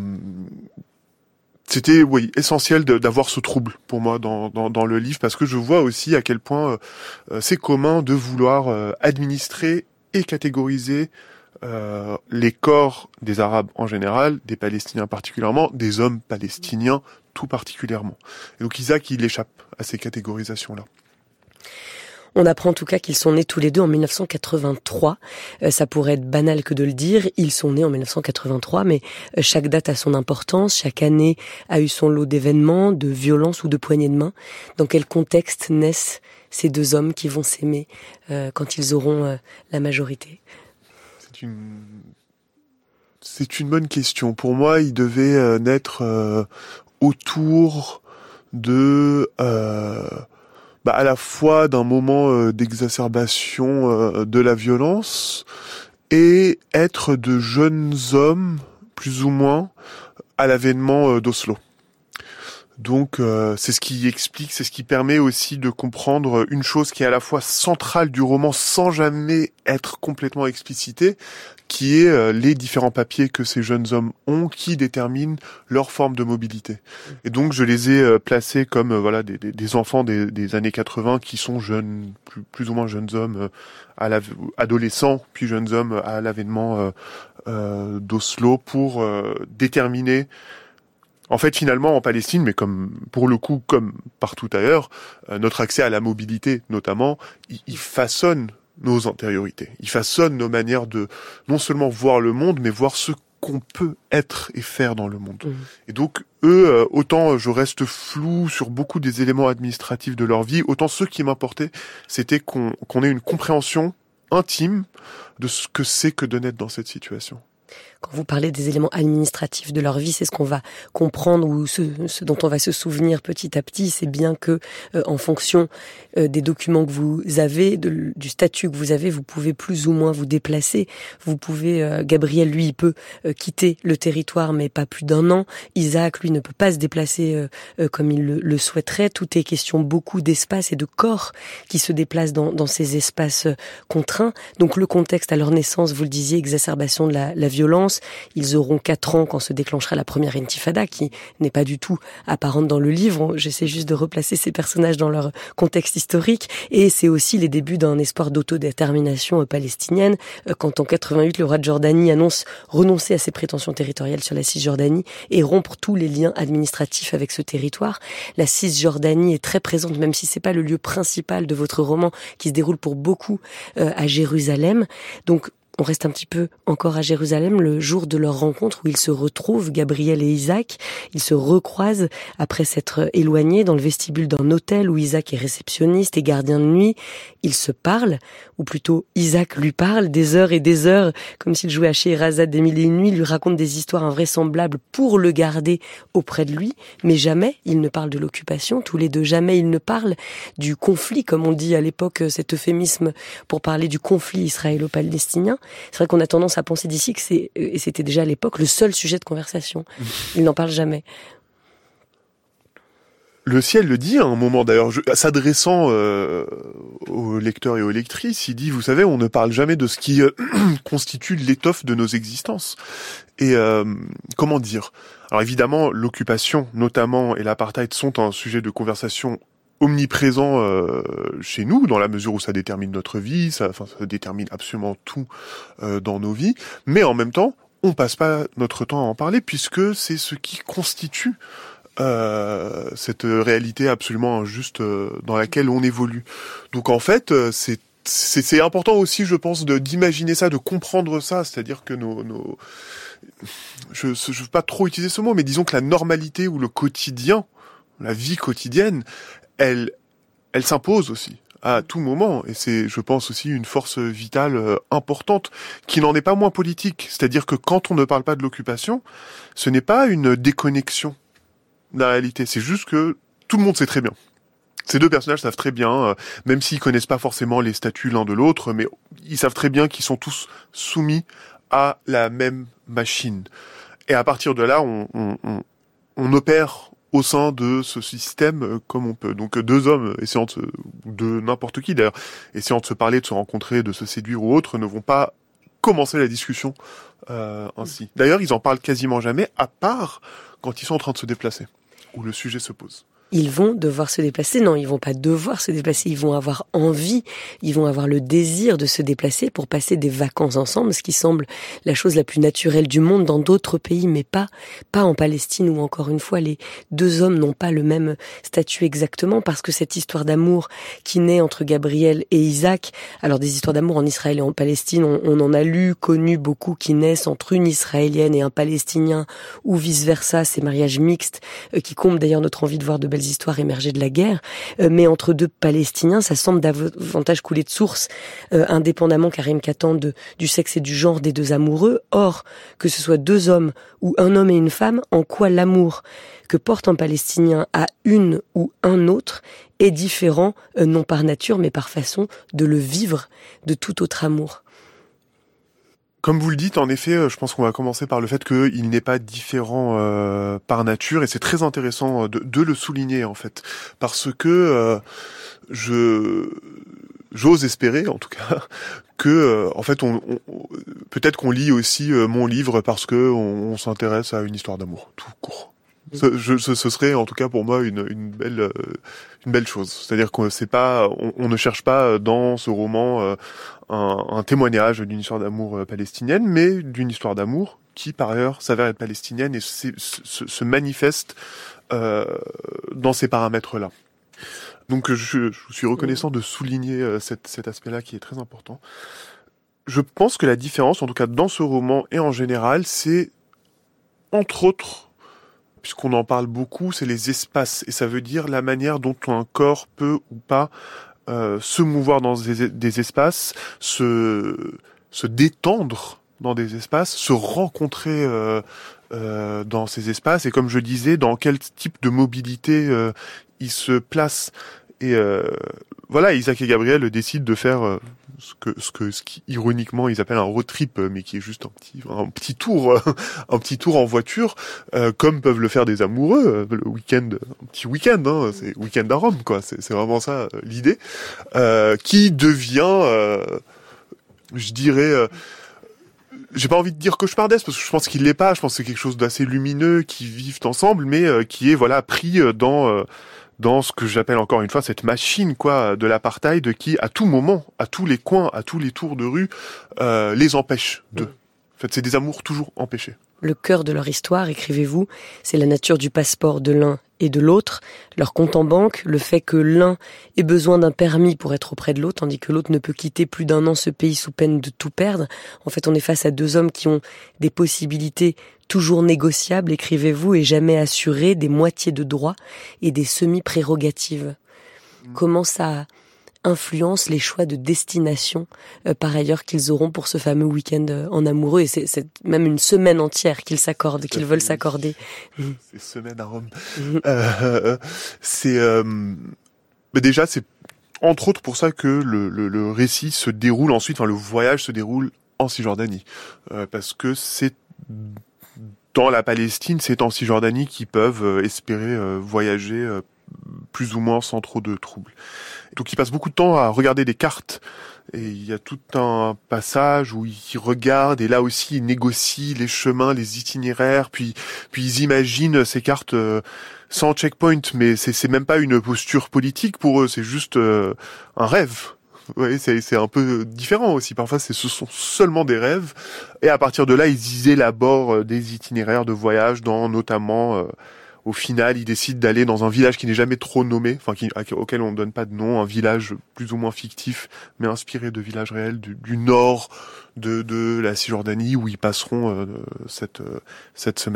c'était oui essentiel de, d'avoir ce trouble pour moi dans, dans dans le livre parce que je vois aussi à quel point euh, c'est commun de vouloir euh, administrer et catégoriser Euh, les corps des Arabes en général, des Palestiniens particulièrement, des hommes palestiniens tout particulièrement. Et donc Isaac, il échappe à ces catégorisations-là. On apprend en tout cas qu'ils sont nés tous les deux en mille neuf cent quatre-vingt-trois. Euh, ça pourrait être banal que de le dire, ils sont nés en mille neuf cent quatre-vingt-trois, mais euh, chaque date a son importance, chaque année a eu son lot d'événements, de violences ou de poignées de main. Dans quel contexte naissent ces deux hommes qui vont s'aimer euh, quand ils auront euh, la majorité ? C'est une... C'est une bonne question. Pour moi, il devait euh, naître euh, autour de... Euh, bah, à la fois d'un moment euh, d'exacerbation euh, de la violence et être de jeunes hommes, plus ou moins, à l'avènement euh, d'Oslo. Donc euh, c'est ce qui explique, c'est ce qui permet aussi de comprendre une chose qui est à la fois centrale du roman sans jamais être complètement explicitée, qui est euh, les différents papiers que ces jeunes hommes ont qui déterminent leur forme de mobilité. Et donc je les ai euh, placés comme euh, voilà des, des, des enfants des, des années quatre-vingts qui sont jeunes, plus, plus ou moins jeunes hommes, euh, à la, adolescents, puis jeunes hommes à l'avènement euh, euh, d'Oslo pour euh, déterminer. En fait, finalement, en Palestine, mais comme pour le coup, comme partout ailleurs, euh, notre accès à la mobilité, notamment, il, il façonne nos antériorités. Il façonne nos manières de non seulement voir le monde, mais voir ce qu'on peut être et faire dans le monde. Mmh. Et donc, eux, euh, autant je reste flou sur beaucoup des éléments administratifs de leur vie, autant ce qui m'importait, c'était qu'on, qu'on ait une compréhension intime de ce que c'est que de naître dans cette situation. Quand vous parlez des éléments administratifs de leur vie, c'est ce qu'on va comprendre ou ce, ce dont on va se souvenir petit à petit. C'est bien que, euh, en fonction euh, des documents que vous avez, de, du statut que vous avez, vous pouvez plus ou moins vous déplacer. Vous pouvez, euh, Gabriel, lui, il peut euh, quitter le territoire, mais pas plus d'un an. Isaac, lui, ne peut pas se déplacer euh, euh, comme il le, le souhaiterait. Tout est question beaucoup d'espace et de corps qui se déplacent dans, dans ces espaces euh, contraints. Donc le contexte à leur naissance, vous le disiez, exacerbation de la, la violence. Ils auront quatre ans quand se déclenchera la première intifada, qui n'est pas du tout apparente dans le livre. J'essaie juste de replacer ces personnages dans leur contexte historique. Et c'est aussi les débuts d'un espoir d'autodétermination palestinienne, quand en quatre-vingt-huit, le roi de Jordanie annonce renoncer à ses prétentions territoriales sur la Cisjordanie et rompre tous les liens administratifs avec ce territoire. La Cisjordanie est très présente, même si c'est pas le lieu principal de votre roman, qui se déroule pour beaucoup euh, à Jérusalem. Donc, on reste un petit peu encore à Jérusalem le jour de leur rencontre où ils se retrouvent, Gabriel et Isaac. Ils se recroisent après s'être éloignés dans le vestibule d'un hôtel où Isaac est réceptionniste et gardien de nuit. Ils se parlent, ou plutôt Isaac lui parle des heures et des heures, comme s'il jouait à Scheherazade des mille et une nuits, lui raconte des histoires invraisemblables pour le garder auprès de lui. Mais jamais il ne parle de l'occupation, tous les deux. Jamais il ne parle du conflit, comme on dit à l'époque, cet euphémisme pour parler du conflit israélo-palestinien. C'est vrai qu'on a tendance à penser d'ici que c'est, et c'était déjà à l'époque, le seul sujet de conversation. Il n'en parle jamais. Le ciel le dit à un moment d'ailleurs, je, s'adressant euh, aux lecteurs et aux lectrices, il dit, vous savez, on ne parle jamais de ce qui euh, constitue l'étoffe de nos existences. Et euh, comment dire ? Alors évidemment, l'occupation, notamment, et l'apartheid sont un sujet de conversation omniprésent euh, chez nous, dans la mesure où ça détermine notre vie, ça, enfin, ça détermine absolument tout euh, dans nos vies, mais en même temps, on passe pas notre temps à en parler, puisque c'est ce qui constitue euh, cette réalité absolument injuste euh, dans laquelle on évolue. Donc en fait, euh, c'est C'est, c'est important aussi, je pense, de d'imaginer ça, de comprendre ça, c'est-à-dire que nos, nos... je je veux pas trop utiliser ce mot, mais disons que la normalité ou le quotidien, la vie quotidienne, elle, elle s'impose aussi à tout moment. Et c'est, je pense, aussi une force vitale euh, importante, qui n'en est pas moins politique. C'est-à-dire que quand on ne parle pas de l'occupation, ce n'est pas une déconnexion de la réalité. C'est juste que tout le monde sait très bien. Ces deux personnages savent très bien, euh, même s'ils connaissent pas forcément les statuts l'un de l'autre, mais ils savent très bien qu'ils sont tous soumis à la même machine. Et à partir de là, on, on, on, on opère au sein de ce système euh, comme on peut. Donc deux hommes essayant de, se, de n'importe qui d'ailleurs, essayant de se parler, de se rencontrer, de se séduire ou autre, ne vont pas commencer la discussion euh, ainsi. D'ailleurs, ils en parlent quasiment jamais, à part quand ils sont en train de se déplacer, où le sujet se pose. Ils vont devoir se déplacer. Non, ils vont pas devoir se déplacer. Ils vont avoir envie, ils vont avoir le désir de se déplacer pour passer des vacances ensemble, ce qui semble la chose la plus naturelle du monde dans d'autres pays, mais pas, pas en Palestine où, encore une fois, les deux hommes n'ont pas le même statut exactement, parce que cette histoire d'amour qui naît entre Gabriel et Isaac, alors des histoires d'amour en Israël et en Palestine, on, on en a lu, connu beaucoup qui naissent entre une Israélienne et un Palestinien, ou vice-versa, ces mariages mixtes, euh, qui comblent d'ailleurs notre envie de voir de belles histoires émergées de la guerre, euh, mais entre deux Palestiniens, ça semble davantage couler de source, euh, indépendamment, Karim Katan, de, du sexe et du genre des deux amoureux. Or, que ce soit deux hommes ou un homme et une femme, en quoi l'amour que porte un Palestinien à une ou un autre est différent, euh, non par nature, mais par façon de le vivre de tout autre amour. Comme vous le dites, en effet, je pense qu'on va commencer par le fait qu'il n'est pas différent euh, par nature, et c'est très intéressant de, de le souligner en fait, parce que euh, je j'ose espérer, en tout cas, que euh, en fait, on, on peut-être qu'on lit aussi euh, mon livre parce que on, on s'intéresse à une histoire d'amour, tout court. Ce, je, ce, ce serait en tout cas pour moi une, une belle euh, une belle chose. C'est-à-dire qu'on c'est pas, on, on ne cherche pas dans ce roman euh, un, un témoignage d'une histoire d'amour euh, palestinienne, mais d'une histoire d'amour qui par ailleurs s'avère être palestinienne et se, se, se manifeste euh, dans ces paramètres-là. Donc je, je suis reconnaissant de souligner euh, cet, cet aspect-là qui est très important. Je pense que la différence, en tout cas dans ce roman et en général, c'est entre autres, puisqu'on en parle beaucoup, c'est les espaces. Et ça veut dire la manière dont un corps peut ou pas euh, se mouvoir dans des, des espaces, se, se détendre dans des espaces, se rencontrer euh, euh, dans ces espaces. Et comme je disais, dans quel type de mobilité euh, ils se placent. Et euh, voilà, Isaac et Gabriel décident de faire euh, ce que, ce que, ce qui, ironiquement, ils appellent un road trip, mais qui est juste un petit, un petit tour, un petit tour en voiture, euh, comme peuvent le faire des amoureux, le week-end, un petit week-end, hein, c'est week-end à Rome, quoi. C'est, c'est vraiment ça l'idée, euh, qui devient, euh, je dirais. Euh, J'ai pas envie de dire cauchemardesque parce que je pense qu'il l'est pas. Je pense que c'est quelque chose d'assez lumineux qui vivent ensemble, mais euh, qui est voilà pris dans euh, dans ce que j'appelle encore une fois cette machine quoi de l'apartheid qui à tout moment, à tous les coins, à tous les tours de rue, euh, les empêche de. En fait, c'est des amours toujours empêchés. Le cœur de leur histoire, écrivez-vous, c'est la nature du passeport de l'un et de l'autre, leur compte en banque, le fait que l'un ait besoin d'un permis pour être auprès de l'autre, tandis que l'autre ne peut quitter plus d'un an ce pays sous peine de tout perdre. En fait, on est face à deux hommes qui ont des possibilités toujours négociables, écrivez-vous, et jamais assurées, des moitiés de droits et des semi-prérogatives. Mmh. Comment ça influence les choix de destination euh, par ailleurs qu'ils auront pour ce fameux week-end euh, en amoureux, et c'est, c'est même une semaine entière qu'ils s'accordent, qu'ils veulent s'accorder. C'est semaine à Rome. euh, c'est euh, mais déjà c'est entre autres pour ça que le, le, le récit se déroule ensuite, enfin le voyage se déroule en Cisjordanie, euh, parce que c'est dans la Palestine, c'est en Cisjordanie qu'ils peuvent euh, espérer euh, voyager euh, plus ou moins sans trop de troubles. Donc ils passent beaucoup de temps à regarder des cartes, et il y a tout un passage où ils regardent, et là aussi ils négocient les chemins, les itinéraires, puis puis ils imaginent ces cartes euh, sans checkpoint, mais c'est c'est même pas une posture politique pour eux, c'est juste euh, un rêve. Ouais, c'est c'est un peu différent aussi. Parfois, c'est ce sont seulement des rêves, et à partir de là, ils élaborent des itinéraires de voyage, dans notamment euh, au final, ils décident d'aller dans un village qui n'est jamais trop nommé, enfin qui, auquel on ne donne pas de nom, un village plus ou moins fictif, mais inspiré de villages réels du, du nord de, de la Cisjordanie, où ils passeront euh, cette, euh, cette semaine.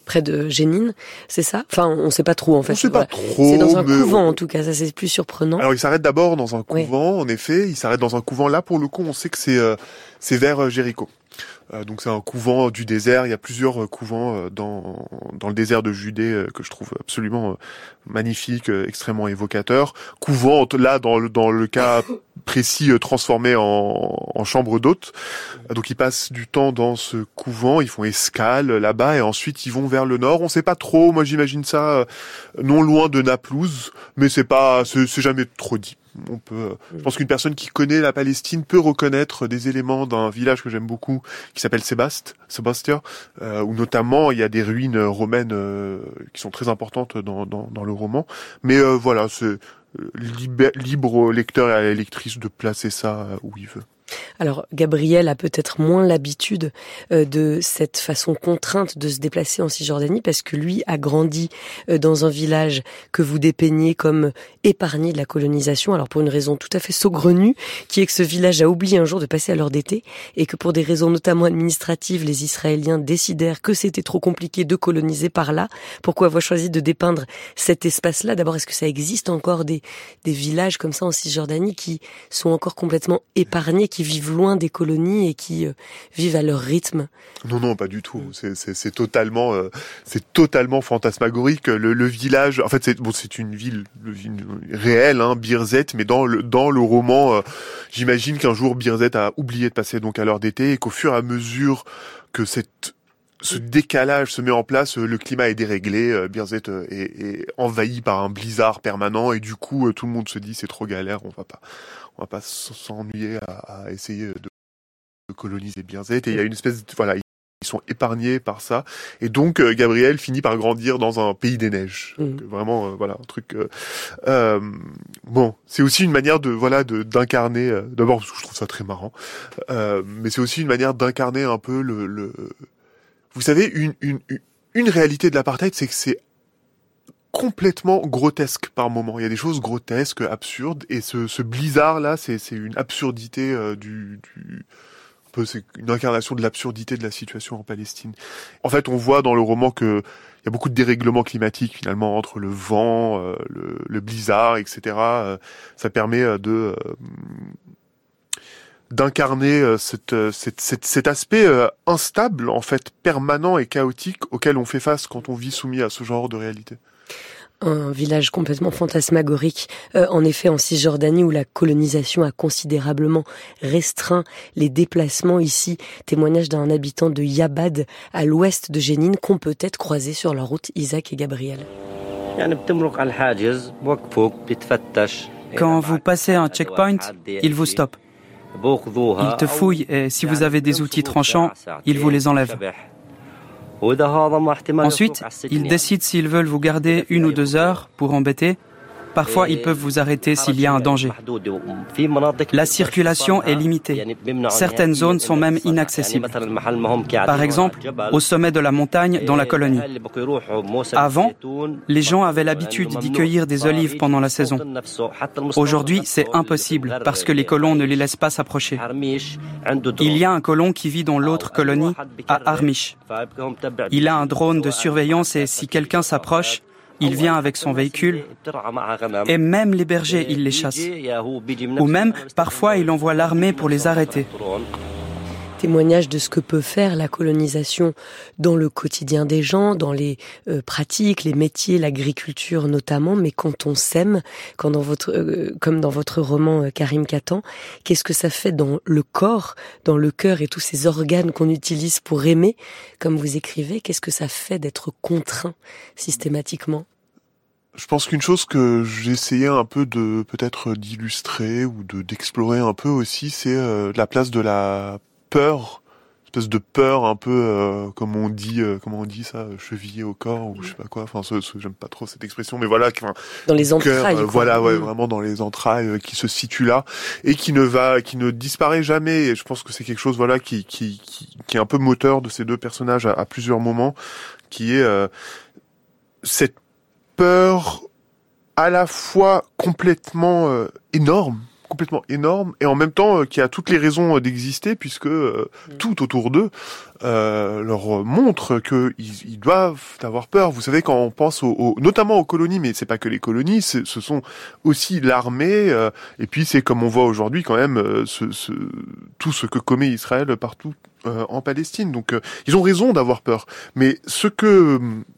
près de Jénine, c'est ça? Enfin, on ne sait pas trop en fait. On ne sait voilà. pas trop. C'est dans un mais couvent on... en tout cas, ça c'est plus surprenant. Alors il s'arrête d'abord dans un oui. couvent, en effet, il s'arrête dans un couvent. Là pour le coup, on sait que c'est euh, c'est vers Jéricho. Euh, donc c'est un couvent du désert. Il y a plusieurs euh, couvents euh, dans dans le désert de Judée euh, que je trouve absolument euh, magnifique, euh, extrêmement évocateur. Couvent là dans le dans le cas précis euh, transformé en, en chambre d'hôtes. Euh, donc ils passent du temps dans ce couvent, ils font escale là-bas et ensuite ils vont vers le nord. On sait pas trop. Moi j'imagine ça euh, non loin de Naplouse, mais c'est pas c'est, c'est jamais trop dit. On peut, je pense qu'une personne qui connaît la Palestine peut reconnaître des éléments d'un village que j'aime beaucoup, qui s'appelle Sébaste, Sébastia, euh, où notamment il y a des ruines romaines euh, qui sont très importantes dans, dans, dans le roman. Mais euh, voilà, c'est libre, libre au lecteur et à la lectrice de placer ça où il veut. Alors, Gabriel a peut-être moins l'habitude euh, de cette façon contrainte de se déplacer en Cisjordanie parce que lui a grandi euh, dans un village que vous dépeignez comme épargné de la colonisation. Alors, pour une raison tout à fait saugrenue, qui est que ce village a oublié un jour de passer à l'heure d'été et que pour des raisons notamment administratives, les Israéliens décidèrent que c'était trop compliqué de coloniser par là. Pourquoi avoir choisi de dépeindre cet espace-là? D'abord, est-ce que ça existe encore des, des villages comme ça en Cisjordanie qui sont encore complètement épargnés, qui vivent loin des colonies et qui euh, vivent à leur rythme? Non, non, pas du tout. C'est, c'est, c'est totalement, euh, c'est totalement fantasmagorique. Le, le village, en fait, c'est bon, c'est une ville, une, réelle, hein, Birzeit, mais dans le dans le roman, euh, j'imagine qu'un jour Birzeit a oublié de passer donc à l'heure d'été et qu'au fur et à mesure que cette ce décalage se met en place, le climat est déréglé, Birzeit est, est envahi par un blizzard permanent et du coup tout le monde se dit c'est trop galère, on va pas, on va pas s'ennuyer à, à essayer de, de coloniser Birzeit. Et il y a une espèce de, voilà, ils sont épargnés par ça et donc euh, Gabriel finit par grandir dans un pays des neiges. Mmh. Donc, vraiment, euh, voilà, un truc. Euh, euh, bon, c'est aussi une manière de voilà de d'incarner. Euh, d'abord parce que je trouve ça très marrant, euh, mais c'est aussi une manière d'incarner un peu le, le vous savez, une, une, une réalité de l'apartheid, c'est que c'est complètement grotesque par moment. Il y a des choses grotesques, absurdes, et ce, ce blizzard-là, c'est, c'est une absurdité euh, du, du, un peu, c'est une incarnation de l'absurdité de la situation en Palestine. En fait, on voit dans le roman que il y a beaucoup de dérèglements climatiques finalement entre le vent, euh, le, le blizzard, et cetera. Euh, ça permet euh, de euh, d'incarner euh, cette, cette, cette, cet aspect euh, instable, en fait, permanent et chaotique auquel on fait face quand on vit soumis à ce genre de réalité. Un village complètement fantasmagorique, euh, en effet en Cisjordanie où la colonisation a considérablement restreint les déplacements ici. Témoignage d'un habitant de Yabad, à l'ouest de Jénine, qu'on peut être croisé sur la route Isaac et Gabriel. Quand vous passez un checkpoint, il vous stoppe. Ils te fouillent et si vous avez des outils tranchants, ils vous les enlèvent. Ensuite, ils décident s'ils veulent vous garder une ou deux heures pour embêter. Parfois, ils peuvent vous arrêter s'il y a un danger. La circulation est limitée. Certaines zones sont même inaccessibles. Par exemple, au sommet de la montagne dans la colonie. Avant, les gens avaient l'habitude d'y cueillir des olives pendant la saison. Aujourd'hui, c'est impossible parce que les colons ne les laissent pas s'approcher. Il y a un colon qui vit dans l'autre colonie, à Armish. Il a un drone de surveillance et si quelqu'un s'approche, il vient avec son véhicule et même les bergers, il les chasse. Ou même, parfois, il envoie l'armée pour les arrêter. Témoignage de ce que peut faire la colonisation dans le quotidien des gens, dans les euh, pratiques, les métiers, l'agriculture notamment, mais quand on s'aime, quand dans votre, euh, comme dans votre roman euh, Karim Katan, qu'est-ce que ça fait dans le corps, dans le cœur et tous ces organes qu'on utilise pour aimer, comme vous écrivez, qu'est-ce que ça fait d'être contraint systématiquement ? Je pense qu'une chose que j'essayais un peu de peut-être d'illustrer ou de d'explorer un peu aussi, c'est euh, la place de la peur, espèce de peur un peu euh, comme on dit, euh, comment on dit ça, chevillé au corps ou je sais pas quoi. Enfin, ce, ce, j'aime pas trop cette expression, mais voilà, enfin, dans les entrailles, cœur, euh, voilà, ouais, mmh. vraiment dans les entrailles euh, qui se situe là et qui ne va, qui ne disparaît jamais. Et je pense que c'est quelque chose, voilà, qui qui qui, qui est un peu moteur de ces deux personnages à, à plusieurs moments, qui est euh, cette peur à la fois complètement euh, énorme, complètement énorme et en même temps euh, qui a toutes les raisons d'exister puisque euh, mmh. tout autour d'eux euh, leur montre que ils, ils doivent avoir peur. Vous savez, quand on pense aux, aux, notamment aux colonies, mais c'est pas que les colonies, ce sont aussi l'armée euh, et puis c'est comme on voit aujourd'hui quand même euh, ce, ce, tout ce que commet Israël partout euh, en Palestine. Donc euh, ils ont raison d'avoir peur. Mais ce que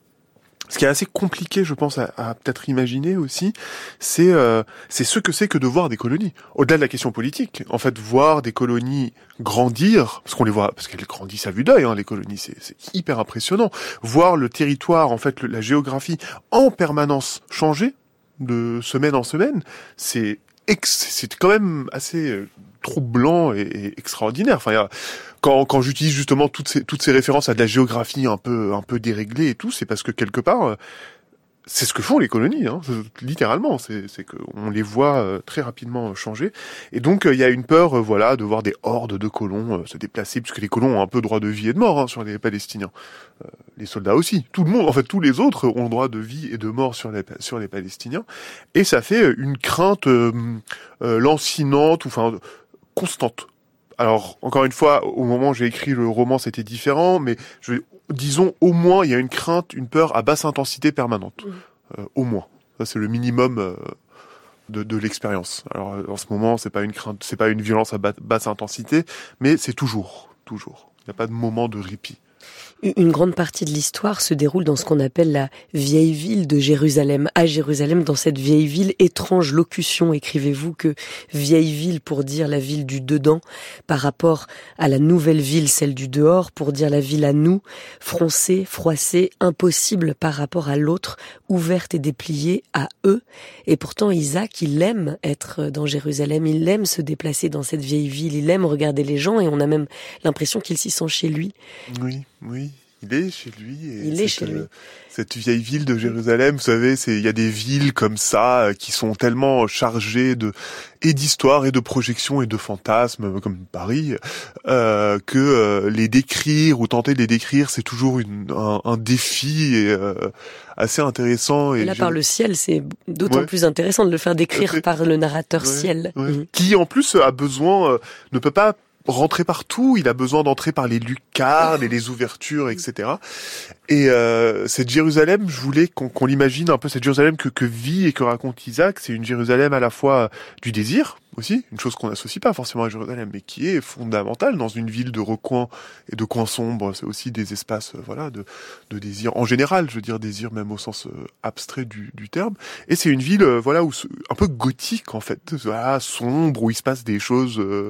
Ce qui est assez compliqué, je pense, à, à peut-être imaginer aussi, c'est euh, c'est ce que c'est que de voir des colonies. Au-delà de la question politique, en fait, voir des colonies grandir, parce qu'on les voit, parce qu'elles grandissent à vue d'œil, hein, les colonies, c'est, c'est hyper impressionnant. Voir le territoire, en fait, le, la géographie en permanence changer de semaine en semaine, c'est ex- c'est quand même assez troublant et, et extraordinaire. Enfin, il y a Quand, quand j'utilise justement toutes ces, toutes ces références à de la géographie un peu, un peu déréglée et tout, c'est parce que quelque part, c'est ce que font les colonies, hein, littéralement. C'est, c'est qu'on les voit très rapidement changer. Et donc, il y a une peur, voilà, de voir des hordes de colons se déplacer, puisque les colons ont un peu droit de vie et de mort, hein, sur les Palestiniens. Euh, les soldats aussi. Tout le monde, en fait, tous les autres ont droit de vie et de mort sur les, sur les Palestiniens. Et ça fait une crainte euh, euh, lancinante, ou enfin, constante. Alors, encore une fois, au moment où j'ai écrit le roman, c'était différent, mais je, disons, au moins, il y a une crainte, une peur à basse intensité permanente. Mmh. Euh, au moins. Ça, c'est le minimum euh, de, de l'expérience. Alors, en ce moment, c'est pas une crainte, c'est pas une violence à ba- basse intensité, mais c'est toujours, toujours. Il n'y a pas de moment de répit. Une grande partie de l'histoire se déroule dans ce qu'on appelle la vieille ville de Jérusalem. À Jérusalem, dans cette vieille ville, étrange locution, écrivez-vous, que vieille ville pour dire la ville du dedans, par rapport à la nouvelle ville, celle du dehors, pour dire la ville à nous, froncée, froissée, impossible par rapport à l'autre, ouverte et dépliée à eux. Et pourtant, Isaac, il aime être dans Jérusalem, il aime se déplacer dans cette vieille ville, il aime regarder les gens et on a même l'impression qu'il s'y sent chez lui. Oui, oui. Il est chez lui. Et il cette, est chez lui. Cette vieille ville de Jérusalem, vous savez, c'est, il y a des villes comme ça qui sont tellement chargées de, et d'histoire et de projections et de fantasmes, comme Paris, euh, que euh, les décrire ou tenter de les décrire, c'est toujours une, un, un défi et euh, assez intéressant. Et, et là, je... par le ciel, c'est d'autant ouais. plus intéressant de le faire décrire par le narrateur ouais. ciel. Ouais. Mmh. Qui, en plus, a besoin, euh, ne peut pas rentrer partout, il a besoin d'entrer par les lucarnes et les ouvertures, et cetera. Et euh, cette Jérusalem, je voulais qu'on, qu'on l'imagine un peu, cette Jérusalem que, que vit et que raconte Isaac, c'est une Jérusalem à la fois du désir, aussi, une chose qu'on n'associe pas forcément à Jérusalem, mais qui est fondamentale dans une ville de recoins et de coins sombres. C'est aussi des espaces, voilà, de, de désir en général, je veux dire désir même au sens abstrait du, du terme. Et c'est une ville, voilà, où un peu gothique en fait, voilà, sombre, où il se passe des choses. Euh,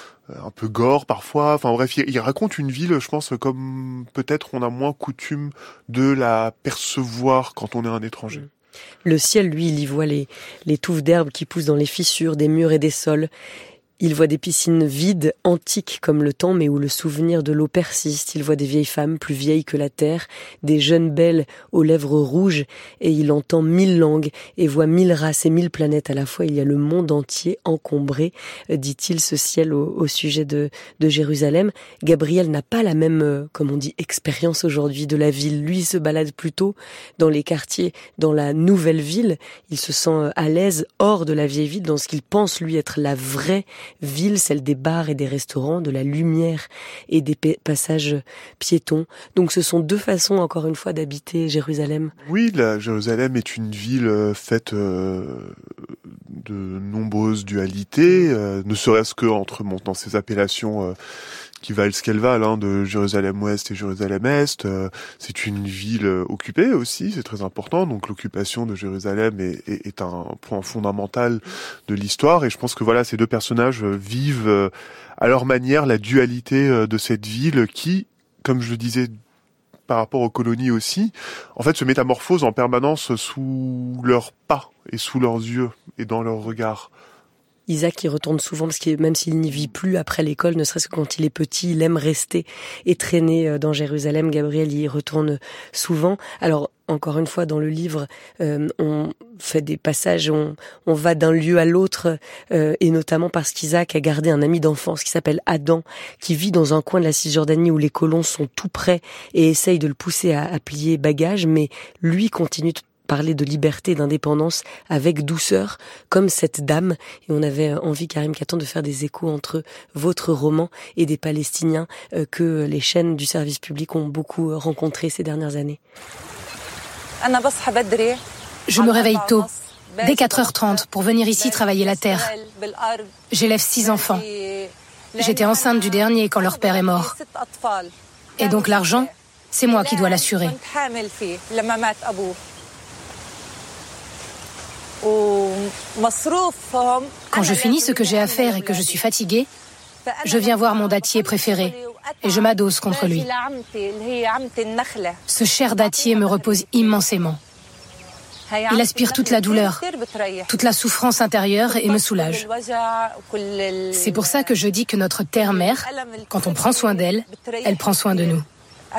un peu gore parfois, enfin bref, il, il raconte une ville, je pense, comme peut-être on a moins coutume de la percevoir quand on est un étranger. Le ciel, lui, il y voit les, les touffes d'herbe qui poussent dans les fissures des murs et des sols. Il voit des piscines vides, antiques comme le temps, mais où le souvenir de l'eau persiste. Il voit des vieilles femmes plus vieilles que la terre, des jeunes belles aux lèvres rouges, et il entend mille langues et voit mille races et mille planètes à la fois. Il y a le monde entier encombré, dit-il, ce ciel au, au sujet de, de Jérusalem. Gabriel n'a pas la même, comme on dit, expérience aujourd'hui de la ville. Lui, il se balade plutôt dans les quartiers, dans la nouvelle ville. Il se sent à l'aise hors de la vieille ville, dans ce qu'il pense, lui, être la vraie ville, celle des bars et des restaurants, de la lumière et des pa- passages piétons. Donc ce sont deux façons, encore une fois, d'habiter Jérusalem. Oui, la Jérusalem est une ville faite euh, de nombreuses dualités, euh, ne serait-ce que entre bon, dans ces appellations euh, qui valent ce qu'elles valent, hein, de Jérusalem-Ouest et Jérusalem-Est. Euh, c'est une ville euh, occupée aussi, c'est très important. Donc l'occupation de Jérusalem est, est, est un point fondamental de l'histoire. Et je pense que voilà, ces deux personnages euh, vivent euh, à leur manière la dualité euh, de cette ville qui, comme je le disais par rapport aux colonies aussi, en fait se métamorphose en permanence sous leurs pas et sous leurs yeux et dans leurs regards. Isaac y retourne souvent parce que même s'il n'y vit plus après l'école, ne serait-ce que quand il est petit, il aime rester et traîner dans Jérusalem. Gabriel y retourne souvent. Alors, encore une fois, dans le livre, euh, on fait des passages, on, on va d'un lieu à l'autre, euh, et notamment parce qu'Isaac a gardé un ami d'enfance qui s'appelle Adam, qui vit dans un coin de la Cisjordanie où les colons sont tout près et essayent de le pousser à, à plier bagages, mais lui continue de parler de liberté et d'indépendance avec douceur, comme cette dame. Et on avait envie, Karim Katan, de faire des échos entre votre roman et des Palestiniens que les chaînes du service public ont beaucoup rencontrés ces dernières années. Je me réveille tôt, dès quatre heures trente, pour venir ici travailler la terre. J'élève six enfants. J'étais enceinte du dernier quand leur père est mort. Et donc l'argent, c'est moi qui dois l'assurer. Quand je finis ce que j'ai à faire et que je suis fatiguée, je viens voir mon dattier préféré et je m'adosse contre lui. Ce cher dattier me repose immensément. Il aspire toute la douleur, toute la souffrance intérieure et me soulage. C'est pour ça que je dis que notre terre-mère, quand on prend soin d'elle, elle prend soin de nous.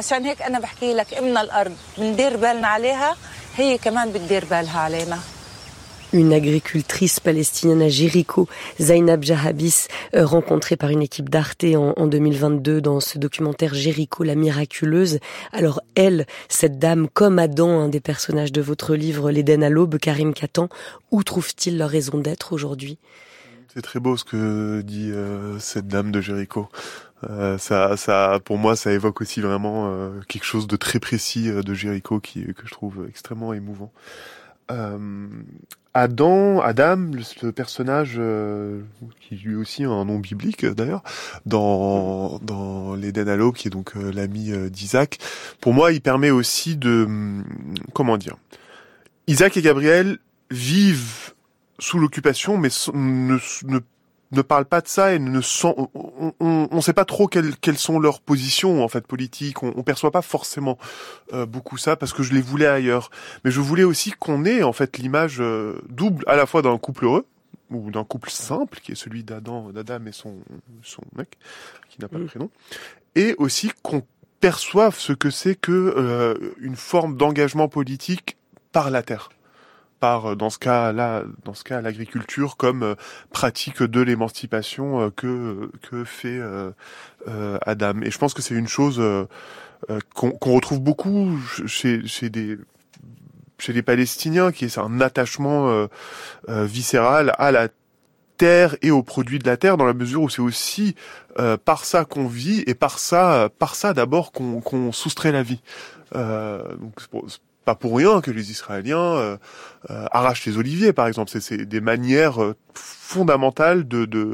Une agricultrice palestinienne à Jéricho, Zainab Jahabis, euh, rencontrée par une équipe d'Arte en, en deux mille vingt-deux dans ce documentaire Jéricho, la miraculeuse. Alors elle, cette dame, comme Adam, un des personnages de votre livre L'Éden à l'aube, Karim Katan, où trouve-t-il leur raison d'être aujourd'hui ? C'est très beau ce que dit euh, cette dame de Jéricho. Euh, ça, ça, pour moi, ça évoque aussi vraiment euh, quelque chose de très précis euh, de Jéricho qui, que je trouve extrêmement émouvant. Euh, Adam, Adam, le, le personnage euh, qui lui aussi a un nom biblique d'ailleurs, dans dans l'Éden à l'aube, qui est donc euh, l'ami euh, d'Isaac. Pour moi, il permet aussi de comment dire, Isaac et Gabriel vivent sous l'occupation, mais ne, ne ne parlent pas de ça et ne sont, on, on, on sait pas trop quelles, quelles sont leurs positions en fait politiques. On, on perçoit pas forcément euh, beaucoup ça parce que je les voulais ailleurs. Mais je voulais aussi qu'on ait en fait l'image euh, double à la fois d'un couple heureux ou d'un couple simple qui est celui d'Adam, d'Adam et son son mec qui n'a pas de prénom, et aussi qu'on perçoive ce que c'est que euh, une forme d'engagement politique par la terre. Par, dans ce cas-là, dans ce cas, l'agriculture comme euh, pratique de l'émancipation euh, que que fait euh, euh, Adam. Et je pense que c'est une chose euh, euh, qu'on, qu'on retrouve beaucoup chez chez des chez les Palestiniens, qui est un attachement euh, euh, viscéral à la terre et aux produits de la terre, dans la mesure où c'est aussi euh, par ça qu'on vit et par ça, par ça d'abord qu'on, qu'on soustrait la vie. Euh, donc c'est pour, c'est pas pour rien que les Israéliens euh, euh, arrachent les oliviers, par exemple. C'est, c'est des manières euh, fondamentales de, de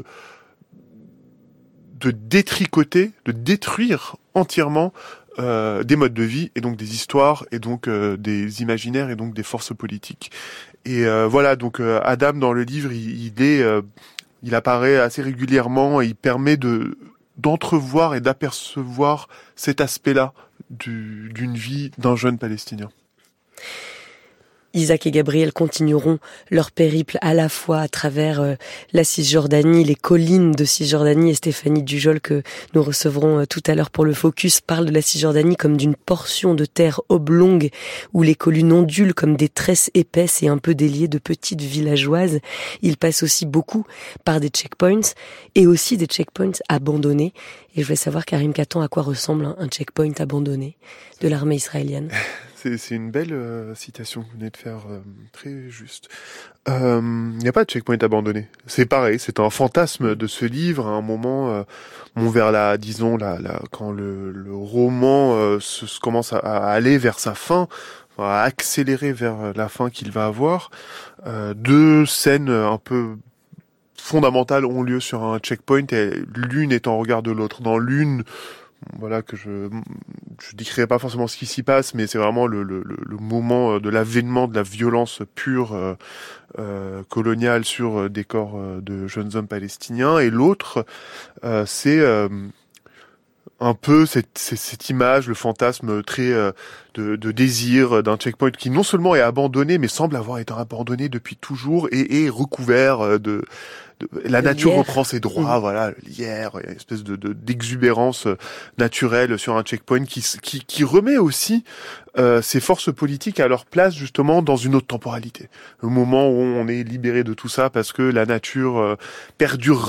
de détricoter, de détruire entièrement euh, des modes de vie et donc des histoires et donc euh, des imaginaires et donc des forces politiques. Et euh, voilà, donc euh, Adam dans le livre, il, il est, euh, il apparaît assez régulièrement et il permet de d'entrevoir et d'apercevoir cet aspect-là du, d'une vie d'un jeune Palestinien. Isaac et Gabriel continueront leur périple à la fois à travers euh, la Cisjordanie, les collines de Cisjordanie, et Stéphanie Dujol, que nous recevrons euh, tout à l'heure pour le Focus, parle de la Cisjordanie comme d'une portion de terre oblongue où les collines ondulent comme des tresses épaisses et un peu déliées de petites villageoises. Il passe aussi beaucoup par des checkpoints et aussi des checkpoints abandonnés. Et je voulais savoir, Karim Katan, à quoi ressemble un, un checkpoint abandonné de l'armée israélienne. C'est, c'est une belle euh, citation que vous venez de faire, euh, très juste. Il euh, n'y a pas de checkpoint abandonné. C'est pareil, c'est un fantasme de ce livre. À un moment, euh, bon, vers la, disons, la, la, quand le, le roman euh, se, se commence à, à aller vers sa fin, à accélérer vers la fin qu'il va avoir, euh, deux scènes un peu fondamentales ont lieu sur un checkpoint, et l'une est en regard de l'autre. Dans l'une, voilà, que je je décrirai pas forcément ce qui s'y passe, mais c'est vraiment le le le moment de l'avènement de la violence pure euh, euh, coloniale sur des corps de jeunes hommes palestiniens, et l'autre euh, c'est euh, un peu cette, cette cette image, le fantasme très euh, de, de désir d'un checkpoint qui non seulement est abandonné, mais semble avoir été abandonné depuis toujours et est recouvert de De, la le nature lierre. Reprend ses droits, mmh. voilà, le lierre, une espèce de, de d'exubérance naturelle sur un checkpoint qui qui, qui remet aussi euh, ces forces politiques à leur place justement dans une autre temporalité. Le moment où on est libéré de tout ça parce que la nature euh, perdurera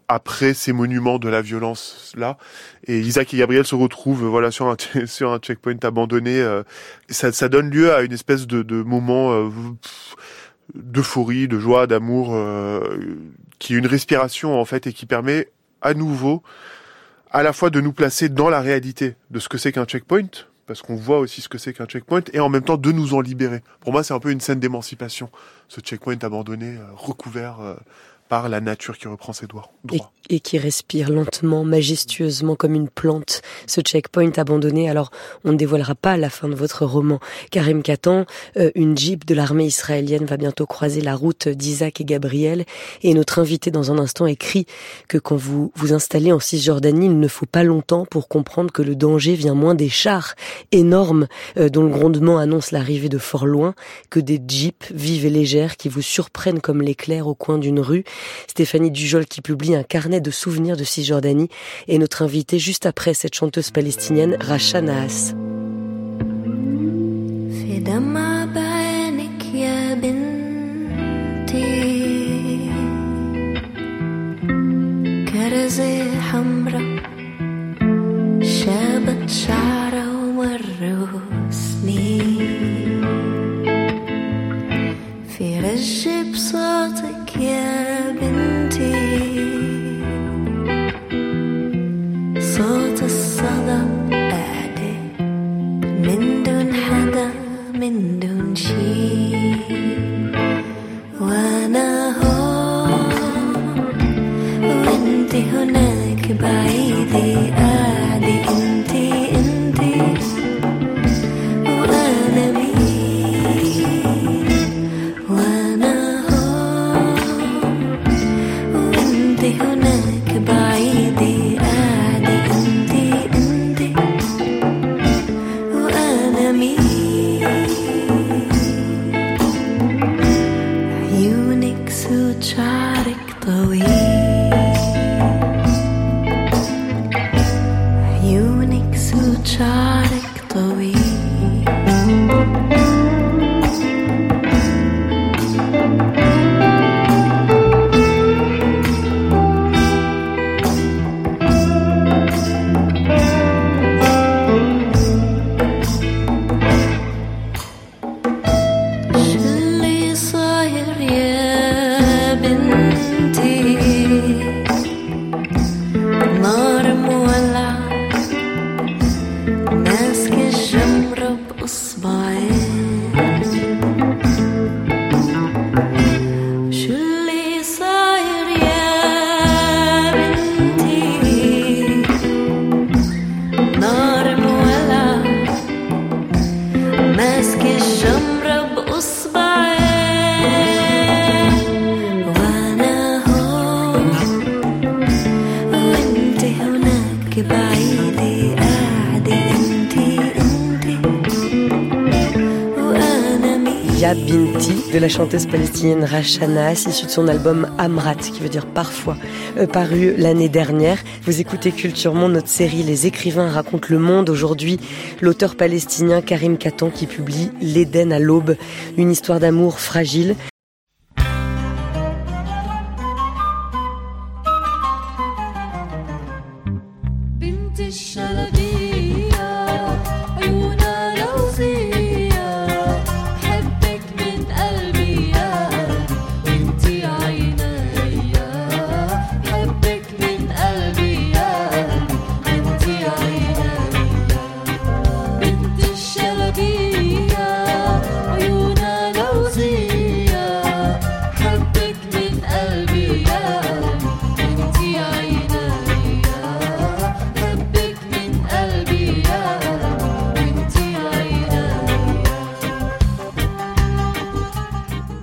après ces monuments de la violence là, et Isaac et Gabriel se retrouvent voilà sur un sur un checkpoint abandonné. Euh, ça, ça donne lieu à une espèce de, de moment euh, d'euphorie, de joie, d'amour, euh, qui est une respiration en fait et qui permet à nouveau à la fois de nous placer dans la réalité de ce que c'est qu'un checkpoint, parce qu'on voit aussi ce que c'est qu'un checkpoint, et en même temps de nous en libérer. Pour moi, c'est un peu une scène d'émancipation, ce checkpoint abandonné, euh, recouvert euh, par la nature qui reprend ses droits. Et, et qui respire lentement, majestueusement comme une plante, ce checkpoint abandonné. Alors, on ne dévoilera pas la fin de votre roman. Karim Katan, euh, une Jeep de l'armée israélienne va bientôt croiser la route d'Isaac et Gabriel. Et notre invité dans un instant écrit que quand vous vous installez en Cisjordanie, il ne faut pas longtemps pour comprendre que le danger vient moins des chars énormes euh, dont le grondement annonce l'arrivée de fort loin, que des Jeeps vives et légères qui vous surprennent comme l'éclair au coin d'une rue. Stéphanie Dujol qui publie un carnet de souvenirs de Cisjordanie est notre invitée juste après cette chanteuse palestinienne Rasha Nahas. يا بنتي صوت الصدى قاعدة من دون حدا من دون شي وانا هون وانتي هناك بعيدة قاعدة انتي انتي وانا مين وانا هناك بعيدة قاعدة انتي انتي وانا مين عيونك سود شعرك طويل عيونك سود شعرك طويل de la chanteuse palestinienne Rasha Nahas, issue de son album Amrat, qui veut dire parfois, euh, paru l'année dernière. Vous écoutez Culture Monde, notre série Les écrivains racontent le monde. Aujourd'hui, l'auteur palestinien Karim Katan qui publie L'Éden à l'aube, une histoire d'amour fragile